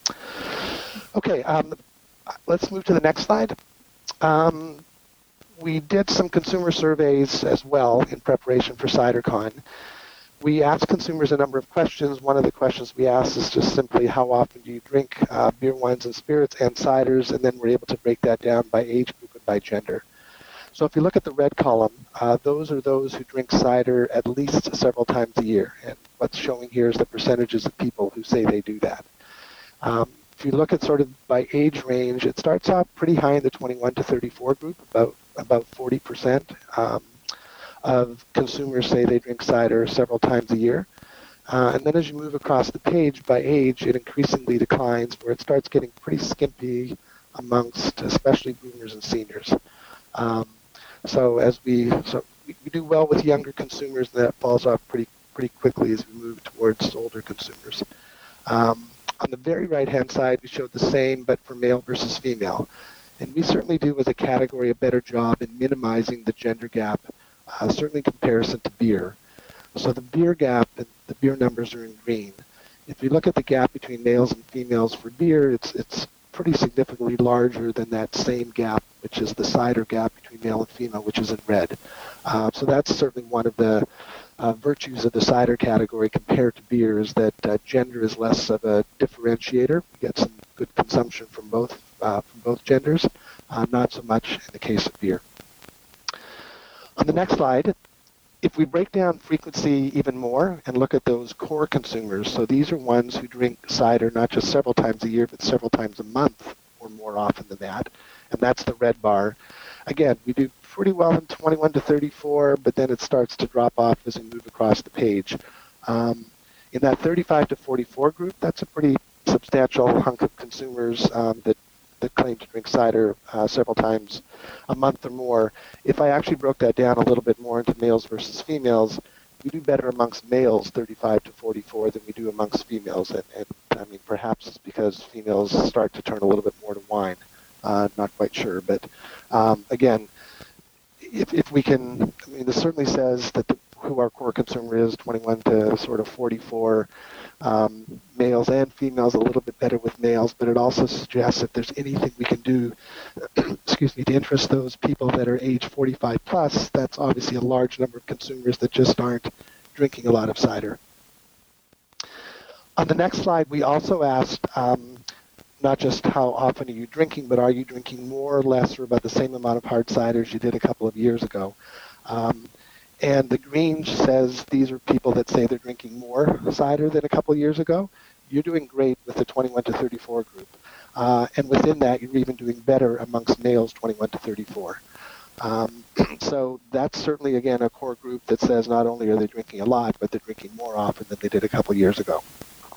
[SPEAKER 3] Okay, um, let's move to the next slide. Um, we did some consumer surveys as well in preparation for CiderCon. We asked consumers a number of questions. One of the questions we asked is just simply how often do you drink uh, beer, wines, and spirits and ciders, and then we're able to break that down by age group and by gender. So if you look at the red column, uh, those are those who drink cider at least several times a year. And what's showing here is the percentages of people who say they do that. Um, if you look at sort of by age range, it starts off pretty high in the twenty-one to thirty-four group, about about forty percent um, of consumers say they drink cider several times a year. Uh, and then as you move across the page by age, it increasingly declines where it starts getting pretty skimpy amongst especially boomers and seniors. Um, so as we, so we, we do well with younger consumers, and that falls off pretty pretty quickly as we move towards older consumers. Um, on the very right-hand side, we showed the same, but for male versus female. And we certainly do, as a category, a better job in minimizing the gender gap, uh, certainly in comparison to beer. So the beer gap, and the beer numbers are in green. If you look at the gap between males and females for beer, it's it's pretty significantly larger than that same gap, which is the cider gap between male and female, which is in red. Uh, so that's certainly one of the uh, virtues of the cider category compared to beer, is that uh, gender is less of a differentiator. We get some good consumption from both uh, from both genders, uh, not so much in the case of beer. On the next slide, if we break down frequency even more and look at those core consumers, so these are ones who drink cider not just several times a year, but several times a month or more often than that, and that's the red bar. Again, we do pretty well in twenty-one to thirty-four, but then it starts to drop off as we move across the page. Um, in that thirty-five to forty-four group, that's a pretty substantial hunk of consumers um, that, that claim to drink cider uh, several times a month or more. If I actually broke that down a little bit more into males versus females, we do better amongst males thirty-five to forty-four than we do amongst females. And, and I mean, perhaps it's because females start to turn a little bit more to wine. Uh, not quite sure, but um, again, if, if we can, I mean, this certainly says that the, who our core consumer is, twenty-one to sort of forty-four, um, males and females, a little bit better with males, but it also suggests if there's anything we can do, excuse me, to interest those people that are age forty-five plus, that's obviously a large number of consumers that just aren't drinking a lot of cider. On the next slide, we also asked, um, not just how often are you drinking, but are you drinking more or less or about the same amount of hard ciders you did a couple of years ago. Um, and the green says these are people that say they're drinking more cider than a couple of years ago. You're doing great with the twenty-one to thirty-four group. Uh, and within that, you're even doing better amongst males twenty-one to thirty-four. Um, so that's certainly, again, a core group that says not only are they drinking a lot, but they're drinking more often than they did a couple of years ago.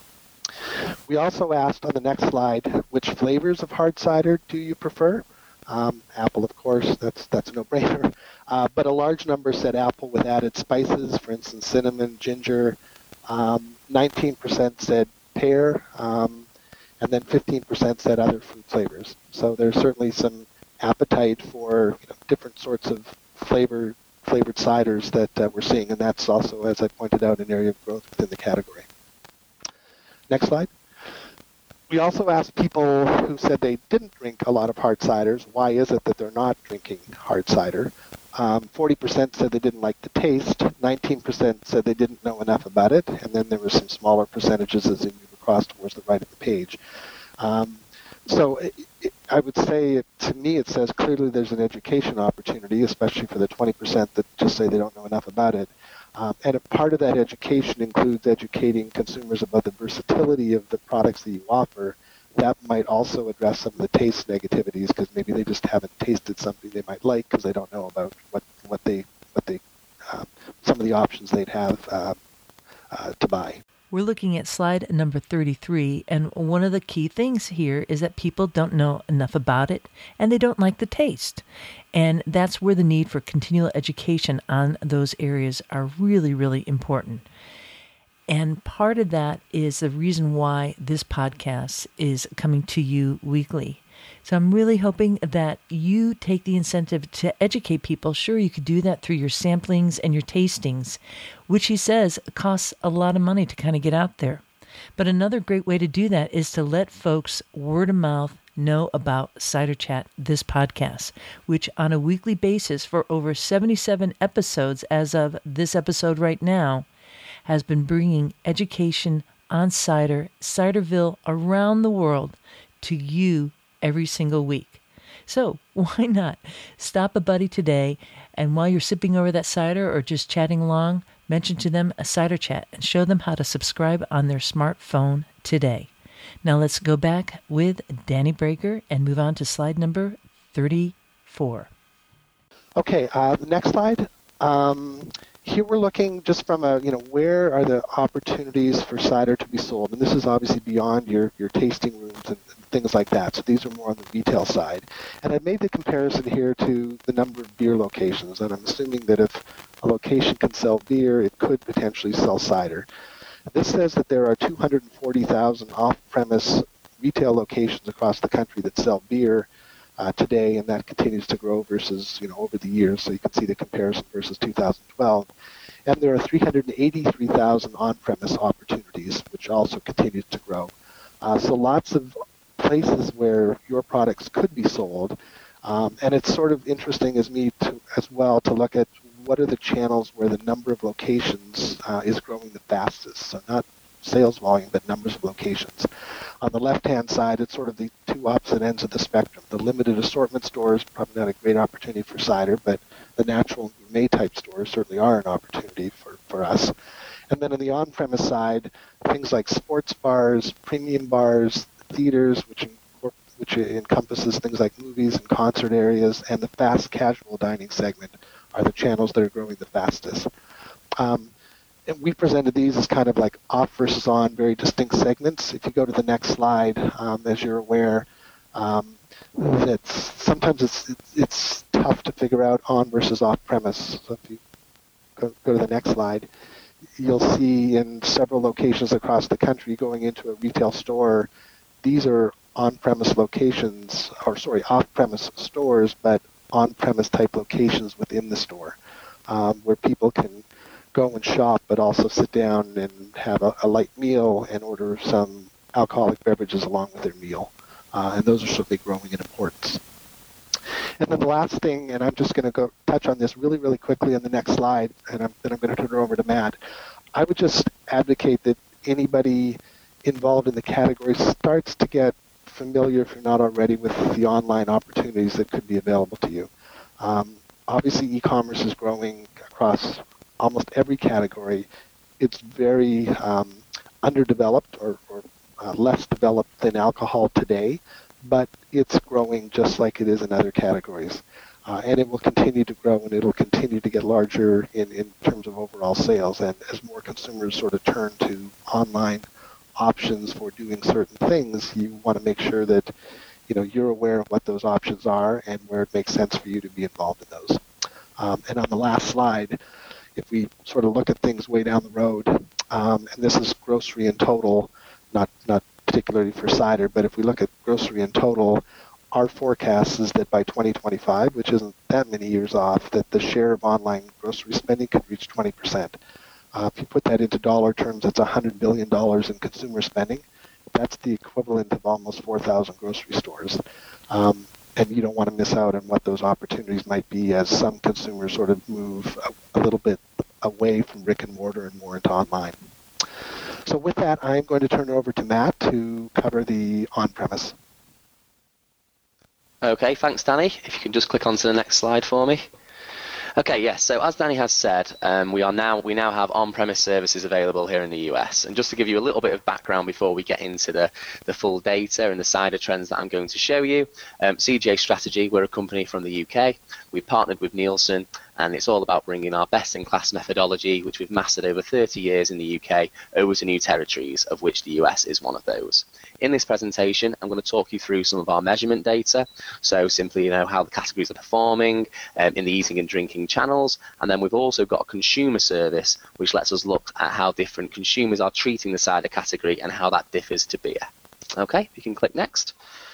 [SPEAKER 3] We also asked on the next slide, which flavors of hard cider do you prefer? Um, apple, of course, that's that's a no-brainer. Uh, but a large number said apple with added spices, for instance, cinnamon, ginger. Um, nineteen percent said pear, um, and then fifteen percent said other fruit flavors. So there's certainly some appetite for you know, different sorts of flavor flavored ciders that uh, we're seeing, and that's also, as I pointed out, an area of growth within the category. Next slide. We also asked people who said they didn't drink a lot of hard ciders, why is it that they're not drinking hard cider? Um, forty percent said they didn't like the taste, nineteen percent said they didn't know enough about it, and then there were some smaller percentages as they move across towards the right of the page. Um, so it, it, I would say, to me, it says clearly there's an education opportunity, especially for the twenty percent that just say they don't know enough about it. Um, and a part of that education includes educating consumers about the versatility of the products that you offer. That might also address some of the taste negativities because maybe they just haven't tasted something they might like because they don't know about what, what they what they uh, some of the options they'd have uh, uh, to buy.
[SPEAKER 1] We're looking at slide number thirty-three, and one of the key things here is that people don't know enough about it, and they don't like the taste. And that's where the need for continual education on those areas are really, really important. And part of that is the reason why this podcast is coming to you weekly. So I'm really hoping that you take the incentive to educate people. Sure, you could do that through your samplings and your tastings, which he says costs a lot of money to kind of get out there. But another great way to do that is to let folks word of mouth know about Cider Chat, this podcast, which on a weekly basis for over seventy-seven episodes as of this episode right now, has been bringing education on cider, Ciderville around the world to you every single week. So why not stop a buddy today, and while you're sipping over that cider or just chatting along, mention to them a Cider Chat and show them how to subscribe on their smartphone today. Now let's go back with Danny Breaker and move on to slide number thirty-four.
[SPEAKER 3] Okay, uh, the next slide. Um, here we're looking just from a, you know, where are the opportunities for cider to be sold? And this is obviously beyond your, your tasting rooms and, and things like that. So these are more on the retail side. And I made the comparison here to the number of beer locations. And I'm assuming that if a location can sell beer, it could potentially sell cider. This says that there are two hundred forty thousand off-premise retail locations across the country that sell beer uh, today, and that continues to grow versus, you know, over the years. So you can see the comparison versus two thousand twelve. And there are three hundred eighty-three thousand on-premise opportunities, which also continues to grow. Uh, so lots of places where your products could be sold. Um, and it's sort of interesting as me to, as well to look at what are the channels where the number of locations uh, is growing the fastest. So not sales volume, but numbers of locations. On the left-hand side, it's sort of the two opposite ends of the spectrum. The limited assortment stores, probably not a great opportunity for cider, but the natural and gourmet type stores certainly are an opportunity for, for us. And then on the on-premise side, things like sports bars, premium bars, theaters, which which encompasses things like movies and concert areas, and the fast casual dining segment are the channels that are growing the fastest. Um, and we presented these as kind of like off versus on, very distinct segments. If you go to the next slide, um, as you're aware, um, that sometimes it's, it's it's tough to figure out on versus off premise. So if you go, go to the next slide, you'll see in several locations across the country going into a retail store, these are on-premise locations, or sorry, off-premise stores, but on-premise type locations within the store, um, where people can go and shop, but also sit down and have a, a light meal and order some alcoholic beverages along with their meal. Uh, and those are certainly growing in importance. And then the last thing, and I'm just going to go touch on this really, really quickly on the next slide, and I'm, then I'm going to turn it over to Matt. I would just advocate that anybody involved in the category starts to get familiar, if you're not already, with the online opportunities that could be available to you. Um, obviously, e-commerce is growing across almost every category. It's very um, underdeveloped or, or uh, less developed than alcohol today, but it's growing just like it is in other categories. Uh, and it will continue to grow, and it'll continue to get larger in, in terms of overall sales. And as more consumers sort of turn to online options for doing certain things, you want to make sure that you know you're aware of what those options are and where it makes sense for you to be involved in those. Um, and on the last slide, if we sort of look at things way down the road, um, and this is grocery in total, not not particularly for cider, but if we look at grocery in total, our forecast is that by twenty twenty-five, which isn't that many years off, that the share of online grocery spending could reach twenty percent. Uh, if you put that into dollar terms, that's one hundred billion dollars in consumer spending. That's the equivalent of almost four thousand grocery stores. Um, and you don't want to miss out on what those opportunities might be as some consumers sort of move a, a little bit away from brick and mortar and more into online. So with that, I'm going to turn it over to Matt to cover the on-premise.
[SPEAKER 4] Okay, thanks, Danny. If you can just click on to the next slide for me. Okay, yes. So as Danny has said, um, we are now we now have on-premise services available here in the U S. And just to give you a little bit of background before we get into the the full data and the cider trends that I'm going to show you, um, C J Strategy, we're a company from the U K. We've partnered with Nielsen, and it's all about bringing our best-in-class methodology, which we've mastered over thirty years in the U K, over to new territories, of which the U S is one of those. In this presentation, I'm going to talk you through some of our measurement data, so simply, you know, how the categories are performing um, in the eating and drinking channels, and then we've also got a consumer service, which lets us look at how different consumers are treating the cider category and how that differs to beer. Okay, you can click next.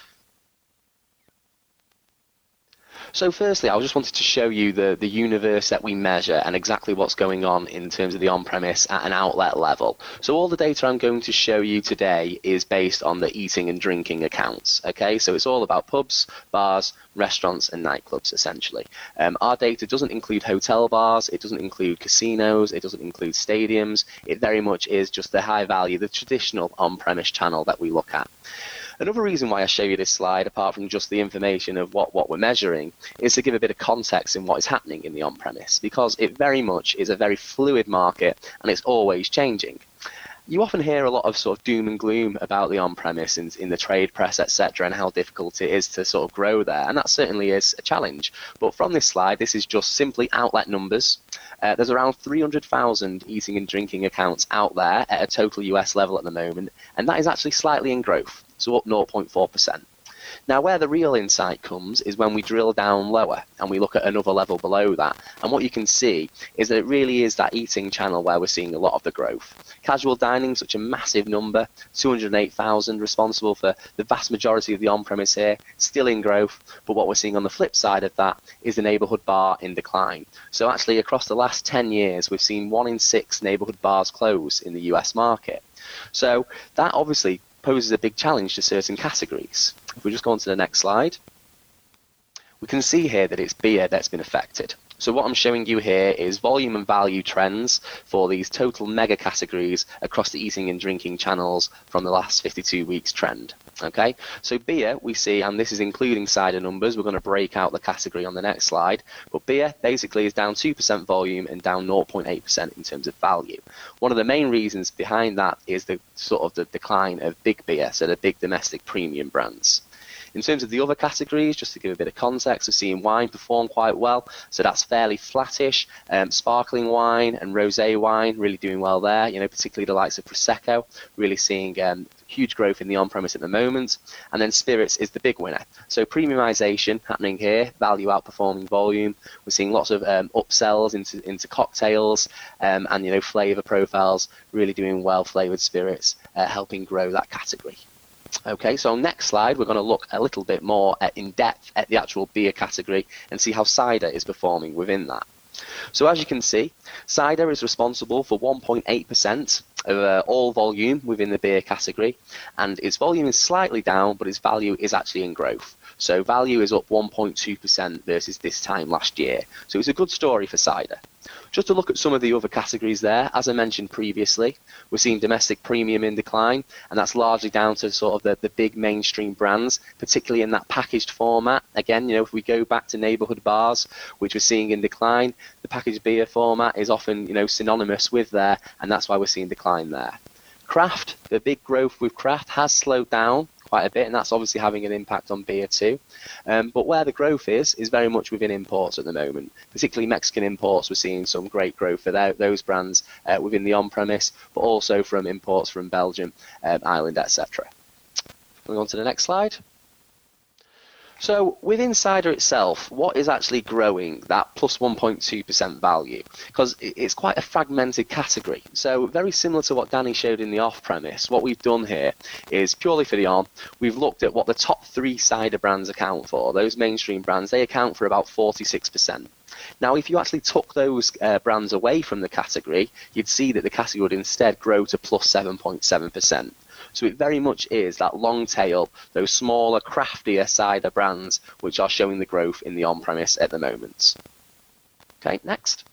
[SPEAKER 4] So firstly, I just wanted to show you the, the universe that we measure and exactly what's going on in terms of the on-premise at an outlet level. So all the data I'm going to show you today is based on the eating and drinking accounts. Okay, so it's all about pubs, bars, restaurants and nightclubs essentially. Um, our data doesn't include hotel bars, it doesn't include casinos, it doesn't include stadiums. It very much is just the high value, the traditional on-premise channel that we look at. Another reason why I show you this slide, apart from just the information of what, what we're measuring, is to give a bit of context in what is happening in the on-premise, because it very much is a very fluid market and it's always changing. You often hear a lot of sort of doom and gloom about the on-premise in, in the trade press, et cetera, and how difficult it is to sort of grow there, and that certainly is a challenge. But from this slide, this is just simply outlet numbers. Uh, there's around three hundred thousand eating and drinking accounts out there at a total U S level at the moment, and that is actually slightly in growth, so up zero point four percent. Now, where the real insight comes is when we drill down lower and we look at another level below that. And what you can see is that it really is that eating channel where we're seeing a lot of the growth. Casual dining, such a massive number, two hundred eight thousand, responsible for the vast majority of the on-premise here, still in growth. But what we're seeing on the flip side of that is the neighborhood bar in decline. So actually, across the last ten years, we've seen one in six neighborhood bars close in the U S market. So that obviously poses a big challenge to certain categories. If we just go on to the next slide, we can see here that it's beer that's been affected. So what I'm showing you here is volume and value trends for these total mega categories across the eating and drinking channels from the last fifty-two weeks trend. Okay, so beer we see, and this is including cider numbers, we're going to break out the category on the next slide, but beer basically is down two percent volume and down zero point eight percent in terms of value. One of the main reasons behind that is the sort of the decline of big beer, so the big domestic premium brands. In terms of the other categories, just to give a bit of context, we're seeing wine perform quite well, so that's fairly flattish. Um, sparkling wine and rosé wine really doing well there, you know, particularly the likes of Prosecco, really seeing um, huge growth in the on-premise at the moment. And then spirits is the big winner. So premiumization happening here, value outperforming volume. We're seeing lots of um, upsells into, into cocktails um, and, you know, flavor profiles really doing well, flavored spirits, uh, helping grow that category. Okay, so next slide, we're going to look a little bit more at, in depth at the actual beer category and see how cider is performing within that. So as you can see, cider is responsible for one point eight percent of uh, all volume within the beer category, and its volume is slightly down, but its value is actually in growth. So value is up one point two percent versus this time last year. So it's a good story for cider. Just to look at some of the other categories there, as I mentioned previously, we're seeing domestic premium in decline, and that's largely down to sort of the, the big mainstream brands, particularly in that packaged format. Again, you know, if we go back to neighbourhood bars, which we're seeing in decline, the packaged beer format is often, you know, synonymous with there, and that's why we're seeing decline there. Craft, the big growth with craft has slowed down quite a bit, and that's obviously having an impact on beer too. Um, but where the growth is, is very much within imports at the moment. Particularly Mexican imports, we're seeing some great growth for that, those brands uh, within the on-premise, but also from imports from Belgium, um, Ireland, et cetera. Going on to the next slide. So within cider itself, what is actually growing that plus one point two percent value? Because it's quite a fragmented category. So very similar to what Danny showed in the off-premise, what we've done here is purely for the on, we've looked at what the top three cider brands account for. Those mainstream brands, they account for about forty-six percent. Now, if you actually took those uh, brands away from the category, you'd see that the category would instead grow to plus seven point seven percent. So it very much is that long tail, those smaller, craftier cider brands which are showing the growth in the on-premise at the moment. Okay, next.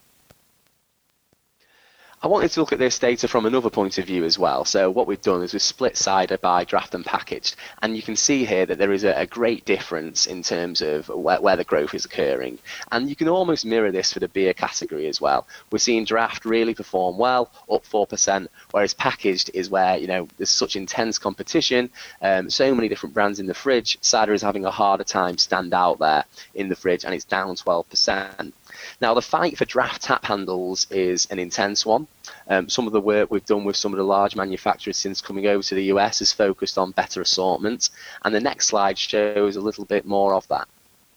[SPEAKER 4] I wanted to look at this data from another point of view as well. So what we've done is we've split cider by draft and packaged, and you can see here that there is a, a great difference in terms of where, where the growth is occurring. And you can almost mirror this for the beer category as well. We're seeing draft really perform well, up four percent, whereas packaged is where, you know, there's such intense competition, um, so many different brands in the fridge. Cider is having a harder time stand out there in the fridge, and it's down twelve percent. Now, the fight for draft tap handles is an intense one. Um, some of the work we've done with some of the large manufacturers since coming over to the U S is focused on better assortment, and the next slide shows a little bit more of that.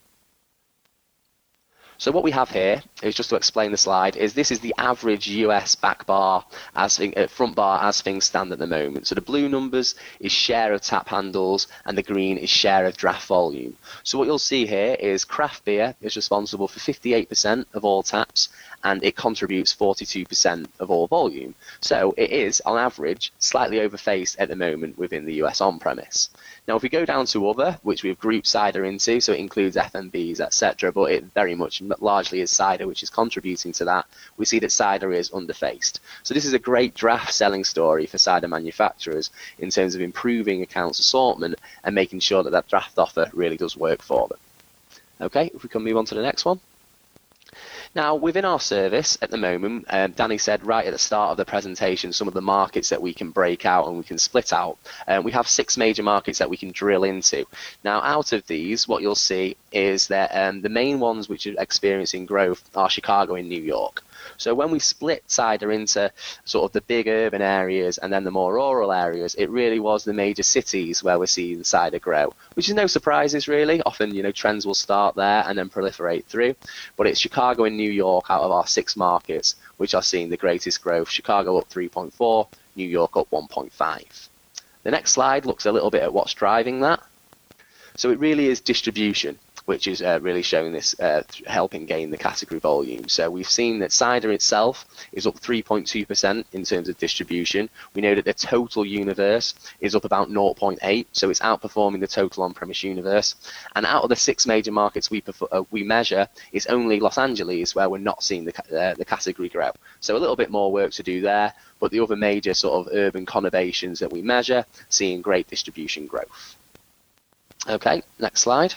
[SPEAKER 4] So what we have here is, just to explain the slide, is this is the average U S back bar, as uh, front bar as things stand at the moment. So the blue numbers is share of tap handles, and the green is share of draft volume. So what you'll see here is craft beer is responsible for fifty-eight percent of all taps, and it contributes forty-two percent of all volume. So it is, on average, slightly overfaced at the moment within the U S on-premise. Now, if we go down to other, which we've grouped cider into, so it includes F M Bs, et cetera, but it very much largely is cider which is contributing to that, we see that cider is underfaced. So this is a great draft selling story for cider manufacturers in terms of improving accounts assortment and making sure that that draft offer really does work for them. Okay, if we can move on to the next one. Now, within our service at the moment, um, Danny said right at the start of the presentation some of the markets that we can break out and we can split out. Um, we have six major markets that we can drill into. Now, out of these, what you'll see is that um, the main ones which are experiencing growth are Chicago and New York. So when we split cider into sort of the big urban areas and then the more rural areas, it really was the major cities where we're seeing cider grow, which is no surprises really. Often, you know, trends will start there and then proliferate through. But it's Chicago and New York out of our six markets which are seeing the greatest growth. Chicago up three point four, New York up one point five. The next slide looks a little bit at what's driving that. So it really is distribution. which is uh, really showing this, uh, helping gain the category volume. So we've seen that cider itself is up three point two percent in terms of distribution. We know that the total universe is up about zero point eight, so it's outperforming the total on-premise universe. And out of the six major markets we uh, we measure, it's only Los Angeles where we're not seeing the, uh, the category grow. So a little bit more work to do there, but the other major sort of urban conurbations that we measure, seeing great distribution growth. Okay, next slide.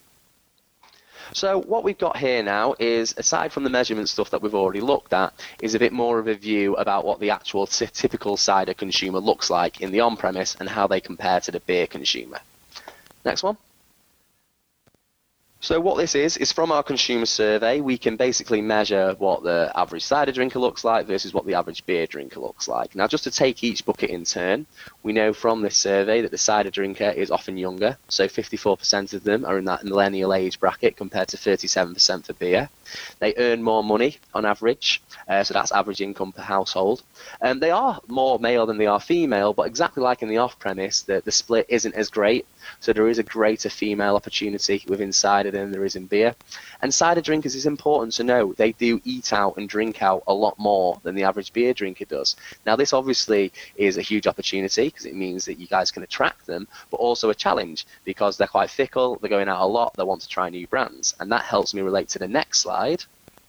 [SPEAKER 4] So what we've got here now is, aside from the measurement stuff that we've already looked at, is a bit more of a view about what the actual typical cider consumer looks like in the on-premise and how they compare to the beer consumer. Next one. So what this is, is from our consumer survey, we can basically measure what the average cider drinker looks like versus what the average beer drinker looks like. Now, just to take each bucket in turn, we know from this survey that the cider drinker is often younger, so fifty-four percent of them are in that millennial age bracket compared to thirty-seven percent for beer. They earn more money on average, uh, so that's average income per household. Um, they are more male than they are female, but exactly like in the off-premise, the, the split isn't as great. So there is a greater female opportunity within cider than there is in beer. And cider drinkers, is important to know, they do eat out and drink out a lot more than the average beer drinker does. Now, this obviously is a huge opportunity because it means that you guys can attract them, but also a challenge because they're quite fickle, they're going out a lot, they want to try new brands. And that helps me relate to the next slide,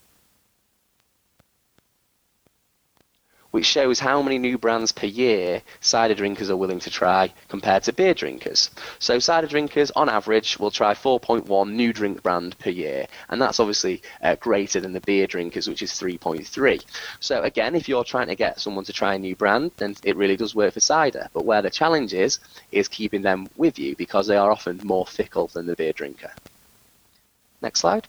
[SPEAKER 4] which shows how many new brands per year cider drinkers are willing to try compared to beer drinkers. So cider drinkers, on average, will try four point one new drink brand per year, and that's obviously uh, greater than the beer drinkers, which is three point three. So again, if you're trying to get someone to try a new brand, then it really does work for cider. But where the challenge is, is keeping them with you because they are often more fickle than the beer drinker. Next slide.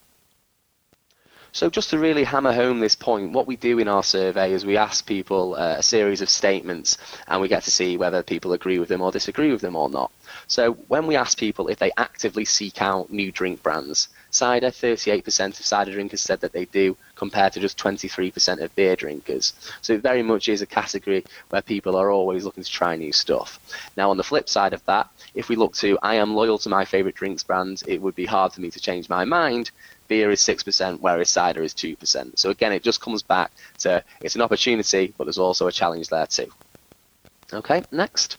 [SPEAKER 4] So just to really hammer home this point, what we do in our survey is we ask people uh, a series of statements, and we get to see whether people agree with them or disagree with them or not. So when we ask people if they actively seek out new drink brands, cider, thirty-eight percent of cider drinkers said that they do, compared to just twenty-three percent of beer drinkers. So it very much is a category where people are always looking to try new stuff. Now on the flip side of that, if we look to I am loyal to my favourite drinks brands, it would be hard for me to change my mind, beer is six percent, whereas cider is two percent. So again, it just comes back to it's an opportunity, but there's also a challenge there too. Okay, next.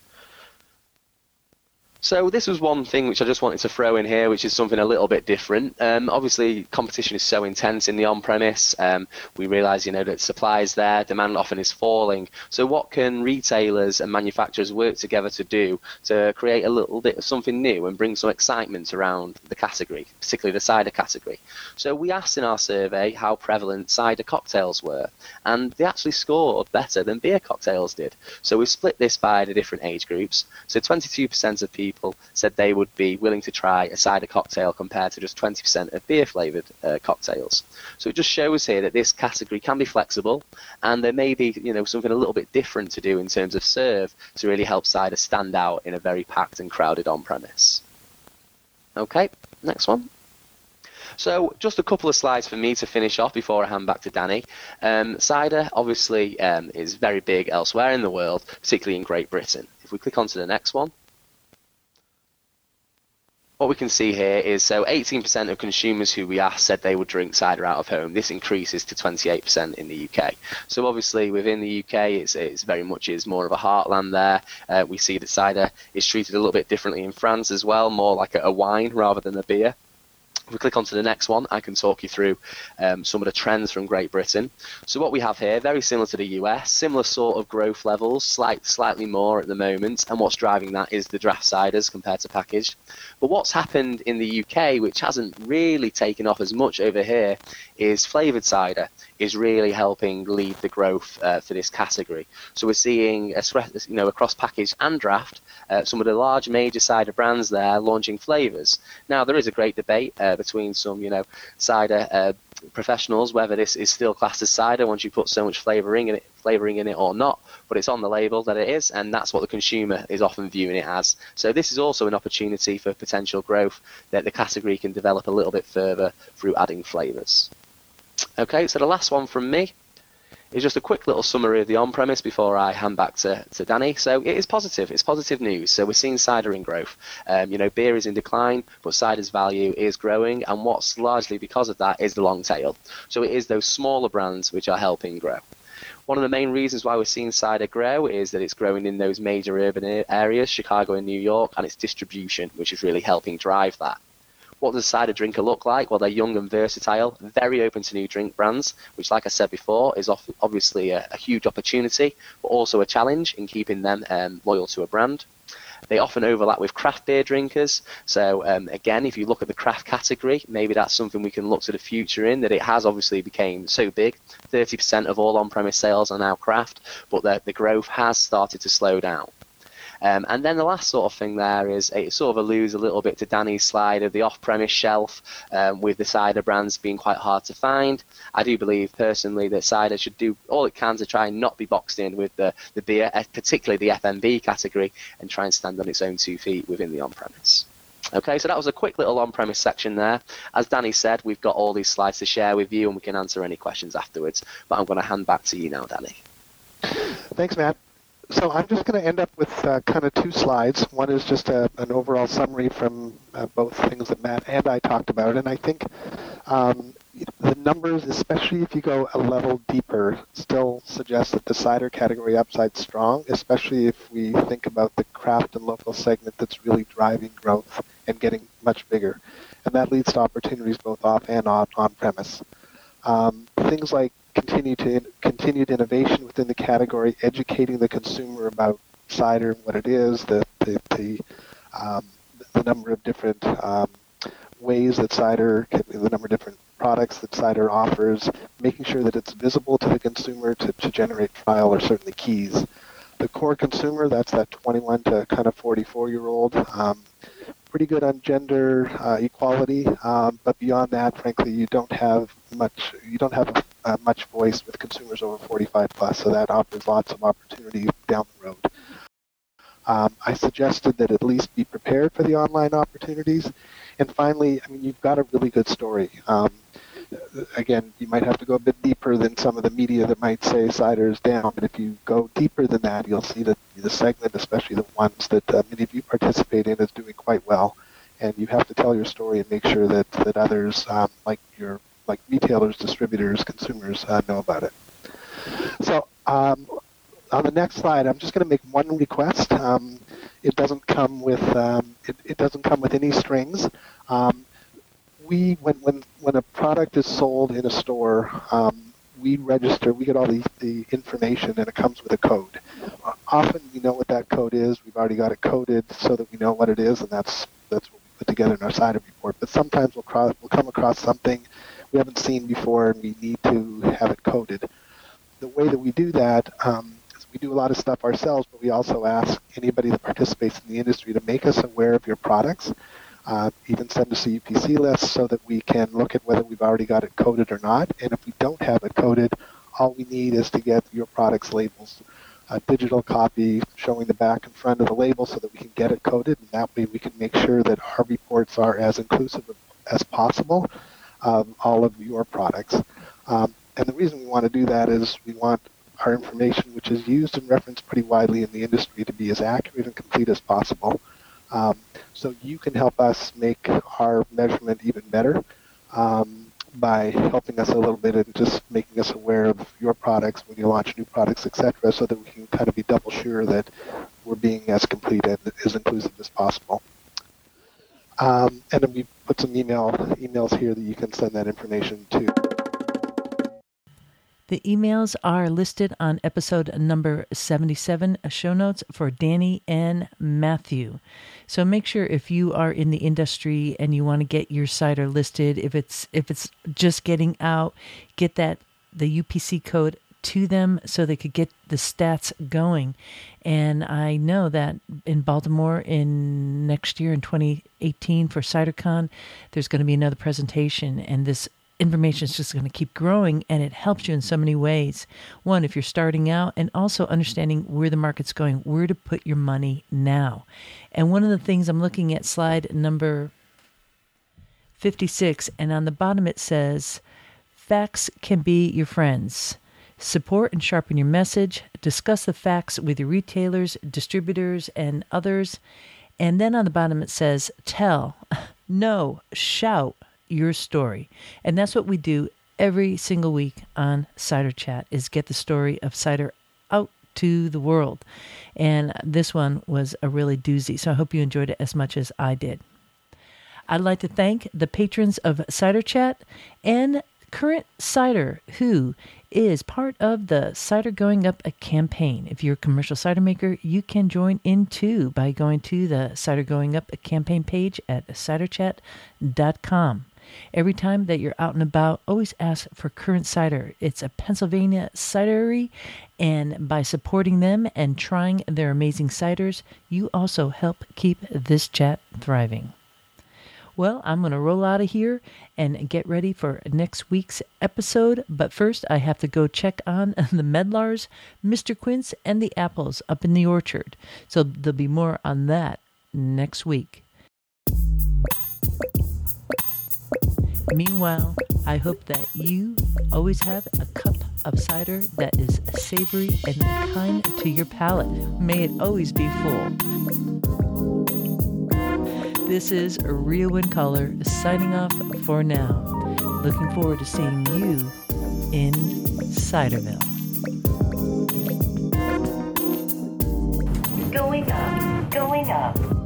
[SPEAKER 4] So this was one thing which I just wanted to throw in here, which is something a little bit different. Um, obviously, competition is so intense in the on-premise. Um, we realise, you know, that supply is there, demand often is falling. So what can retailers and manufacturers work together to do to create a little bit of something new and bring some excitement around the category, particularly the cider category? So we asked in our survey how prevalent cider cocktails were, and they actually scored better than beer cocktails did. So we've split this by the different age groups. So twenty-two percent of people People said they would be willing to try a cider cocktail compared to just twenty percent of beer flavoured uh, cocktails. So it just shows here that this category can be flexible, and there may be, you know, something a little bit different to do in terms of serve to really help cider stand out in a very packed and crowded on-premise. Okay, next one. So just a couple of slides for me to finish off before I hand back to Danny. Um, cider obviously um, is very big elsewhere in the world, particularly in Great Britain. If we click on to the next one. What we can see here is, so eighteen percent of consumers who we asked said they would drink cider out of home. This increases to twenty-eight percent in the U K. So obviously within the U K, it's, it's very much is more of a heartland there. Uh, we see that cider is treated a little bit differently in France as well, more like a, a wine rather than a beer. If we click on to the next one, I can talk you through um, some of the trends from Great Britain. So what we have here, very similar to the U S, similar sort of growth levels, slight, slightly more at the moment, and what's driving that is the draft ciders compared to packaged. But what's happened in the U K, which hasn't really taken off as much over here, is flavoured cider is really helping lead the growth uh, for this category. So we're seeing, you know, across packaged and draft, uh, some of the large major cider brands there launching flavours. Now, there is a great debate uh, between some, you know, cider uh, professionals whether this is still classed as cider once you put so much flavouring in it, flavouring in it or not, but it's on the label that it is, and that's what the consumer is often viewing it as. So this is also an opportunity for potential growth that the category can develop a little bit further through adding flavours. Okay, so the last one from me is just a quick little summary of the on-premise before I hand back to, to Danny. So it is positive. It's positive news. So we're seeing cider in growth. Um, you know, beer is in decline, but cider's value is growing, and what's largely because of that is the long tail. So it is those smaller brands which are helping grow. One of the main reasons why we're seeing cider grow is that it's growing in those major urban areas, Chicago and New York, and its distribution, which is really helping drive that. What does a cider drinker look like? Well, they're young and versatile, very open to new drink brands, which, like I said before, is obviously a, a huge opportunity, but also a challenge in keeping them um, loyal to a brand. They often overlap with craft beer drinkers. So um, again, if you look at the craft category, maybe that's something we can look to the future in, that it has obviously become so big. thirty percent of all on-premise sales are now craft, but the, the growth has started to slow down. Um, and then the last sort of thing there is it sort of alludes a little bit to Danny's slide of the off-premise shelf, um, with the cider brands being quite hard to find. I do believe personally that cider should do all it can to try and not be boxed in with the, the beer, particularly the F M B category, and try and stand on its own two feet within the on-premise. Okay, so that was a quick little on-premise section there. As Danny said, we've got all these slides to share with you, and we can answer any questions afterwards. But I'm going to hand back to you now, Danny.
[SPEAKER 3] Thanks, Matt. So I'm just going to end up with uh, kind of two slides. One is just a, an overall summary from uh, both things that Matt and I talked about. And I think um, the numbers, especially if you go a level deeper, still suggest that the cider category upside's strong, especially if we think about the craft and local segment that's really driving growth and getting much bigger. And that leads to opportunities both off and on, on-premise. Um, things like continue to continued innovation within the category, educating the consumer about cider and what it is, the the the, um, the number of different um, ways that cider, can, the number of different products that cider offers, making sure that it's visible to the consumer to, to generate trial are certainly keys. The core consumer, that's that twenty-one to kind of forty-four year old. Um, pretty good on gender uh, equality, um, but beyond that, frankly, you don't have much. You don't have uh, much voice with consumers over forty-five plus, so that offers lots of opportunity down the road. Um, I suggested that at least be prepared for the online opportunities, and finally, I mean, you've got a really good story. Um, again, you might have to go a bit deeper than some of the media that might say cider is down, but if you go deeper than that, you'll see that the segment, especially the ones that uh, many of you participate in, is doing quite well. And you have to tell your story and make sure that, that others, um, like your like retailers, distributors, consumers, uh, know about it. So um, on the next slide, I'm just going to make one request. Um, it doesn't come with um, it, it doesn't come with any strings. Um, We, when, when, when a product is sold in a store, um, we register, we get all the, the information, and it comes with a code. Uh, often we know what that code is. We've already got it coded so that we know what it is, and that's that's what we put together in our cider report. But sometimes we'll, cross, we'll come across something we haven't seen before, and we need to have it coded. The way that we do that um, is we do a lot of stuff ourselves, but we also ask anybody that participates in the industry to make us aware of your products. Uh, even send us a U P C list so that we can look at whether we've already got it coded or not. And if we don't have it coded, all we need is to get your product's labels, a digital copy showing the back and front of the label so that we can get it coded. And that way we can make sure that our reports are as inclusive as possible of all of your products. Um, and the reason we want to do that is we want our information, which is used and referenced pretty widely in the industry, to be as accurate and complete as possible. Um, so you can help us make our measurement even better um, by helping us a little bit and just making us aware of your products when you launch new products, et cetera, so that we can kind of be double sure that we're being as complete and as inclusive as possible. Um, and then we put some email emails here that you can send that information to.
[SPEAKER 1] The emails are listed on episode number seventy-seven, show notes for Danny and Matthew. So make sure if you are in the industry and you want to get your cider listed, if it's if it's just getting out, get that the U P C code to them so they could get the stats going. And I know that in Baltimore in next year in twenty eighteen for CiderCon, there's going to be another presentation, and this information is just going to keep growing, and it helps you in so many ways. One, if you're starting out, and also understanding where the market's going, where to put your money now. And one of the things I'm looking at, slide number fifty-six, and on the bottom it says, facts can be your friends. Support and sharpen your message. Discuss the facts with your retailers, distributors, and others. And then on the bottom it says, tell, no, shout your story. And that's what we do every single week on Cider Chat, is get the story of cider out to the world. And this one was a really doozy, so I hope you enjoyed it as much as I did. I'd like to thank the patrons of Cider Chat and Current Cider, who is part of the Cider Going Up a campaign. If you're a commercial cider maker, you can join in too by going to the Cider Going Up a campaign page at cider chat dot com. Every time that you're out and about, always ask for Current Cider. It's a Pennsylvania cidery, and by supporting them and trying their amazing ciders, you also help keep this chat thriving. Well, I'm going to roll out of here and get ready for next week's episode. But first, I have to go check on the Medlars, Mister Quince, and the apples up in the orchard. So there'll be more on that next week. Meanwhile, I hope that you always have a cup of cider that is savory and kind to your palate. May it always be full. This is Real Wind Color signing off for now. Looking forward to seeing you in Ciderville.
[SPEAKER 5] Going up, going up.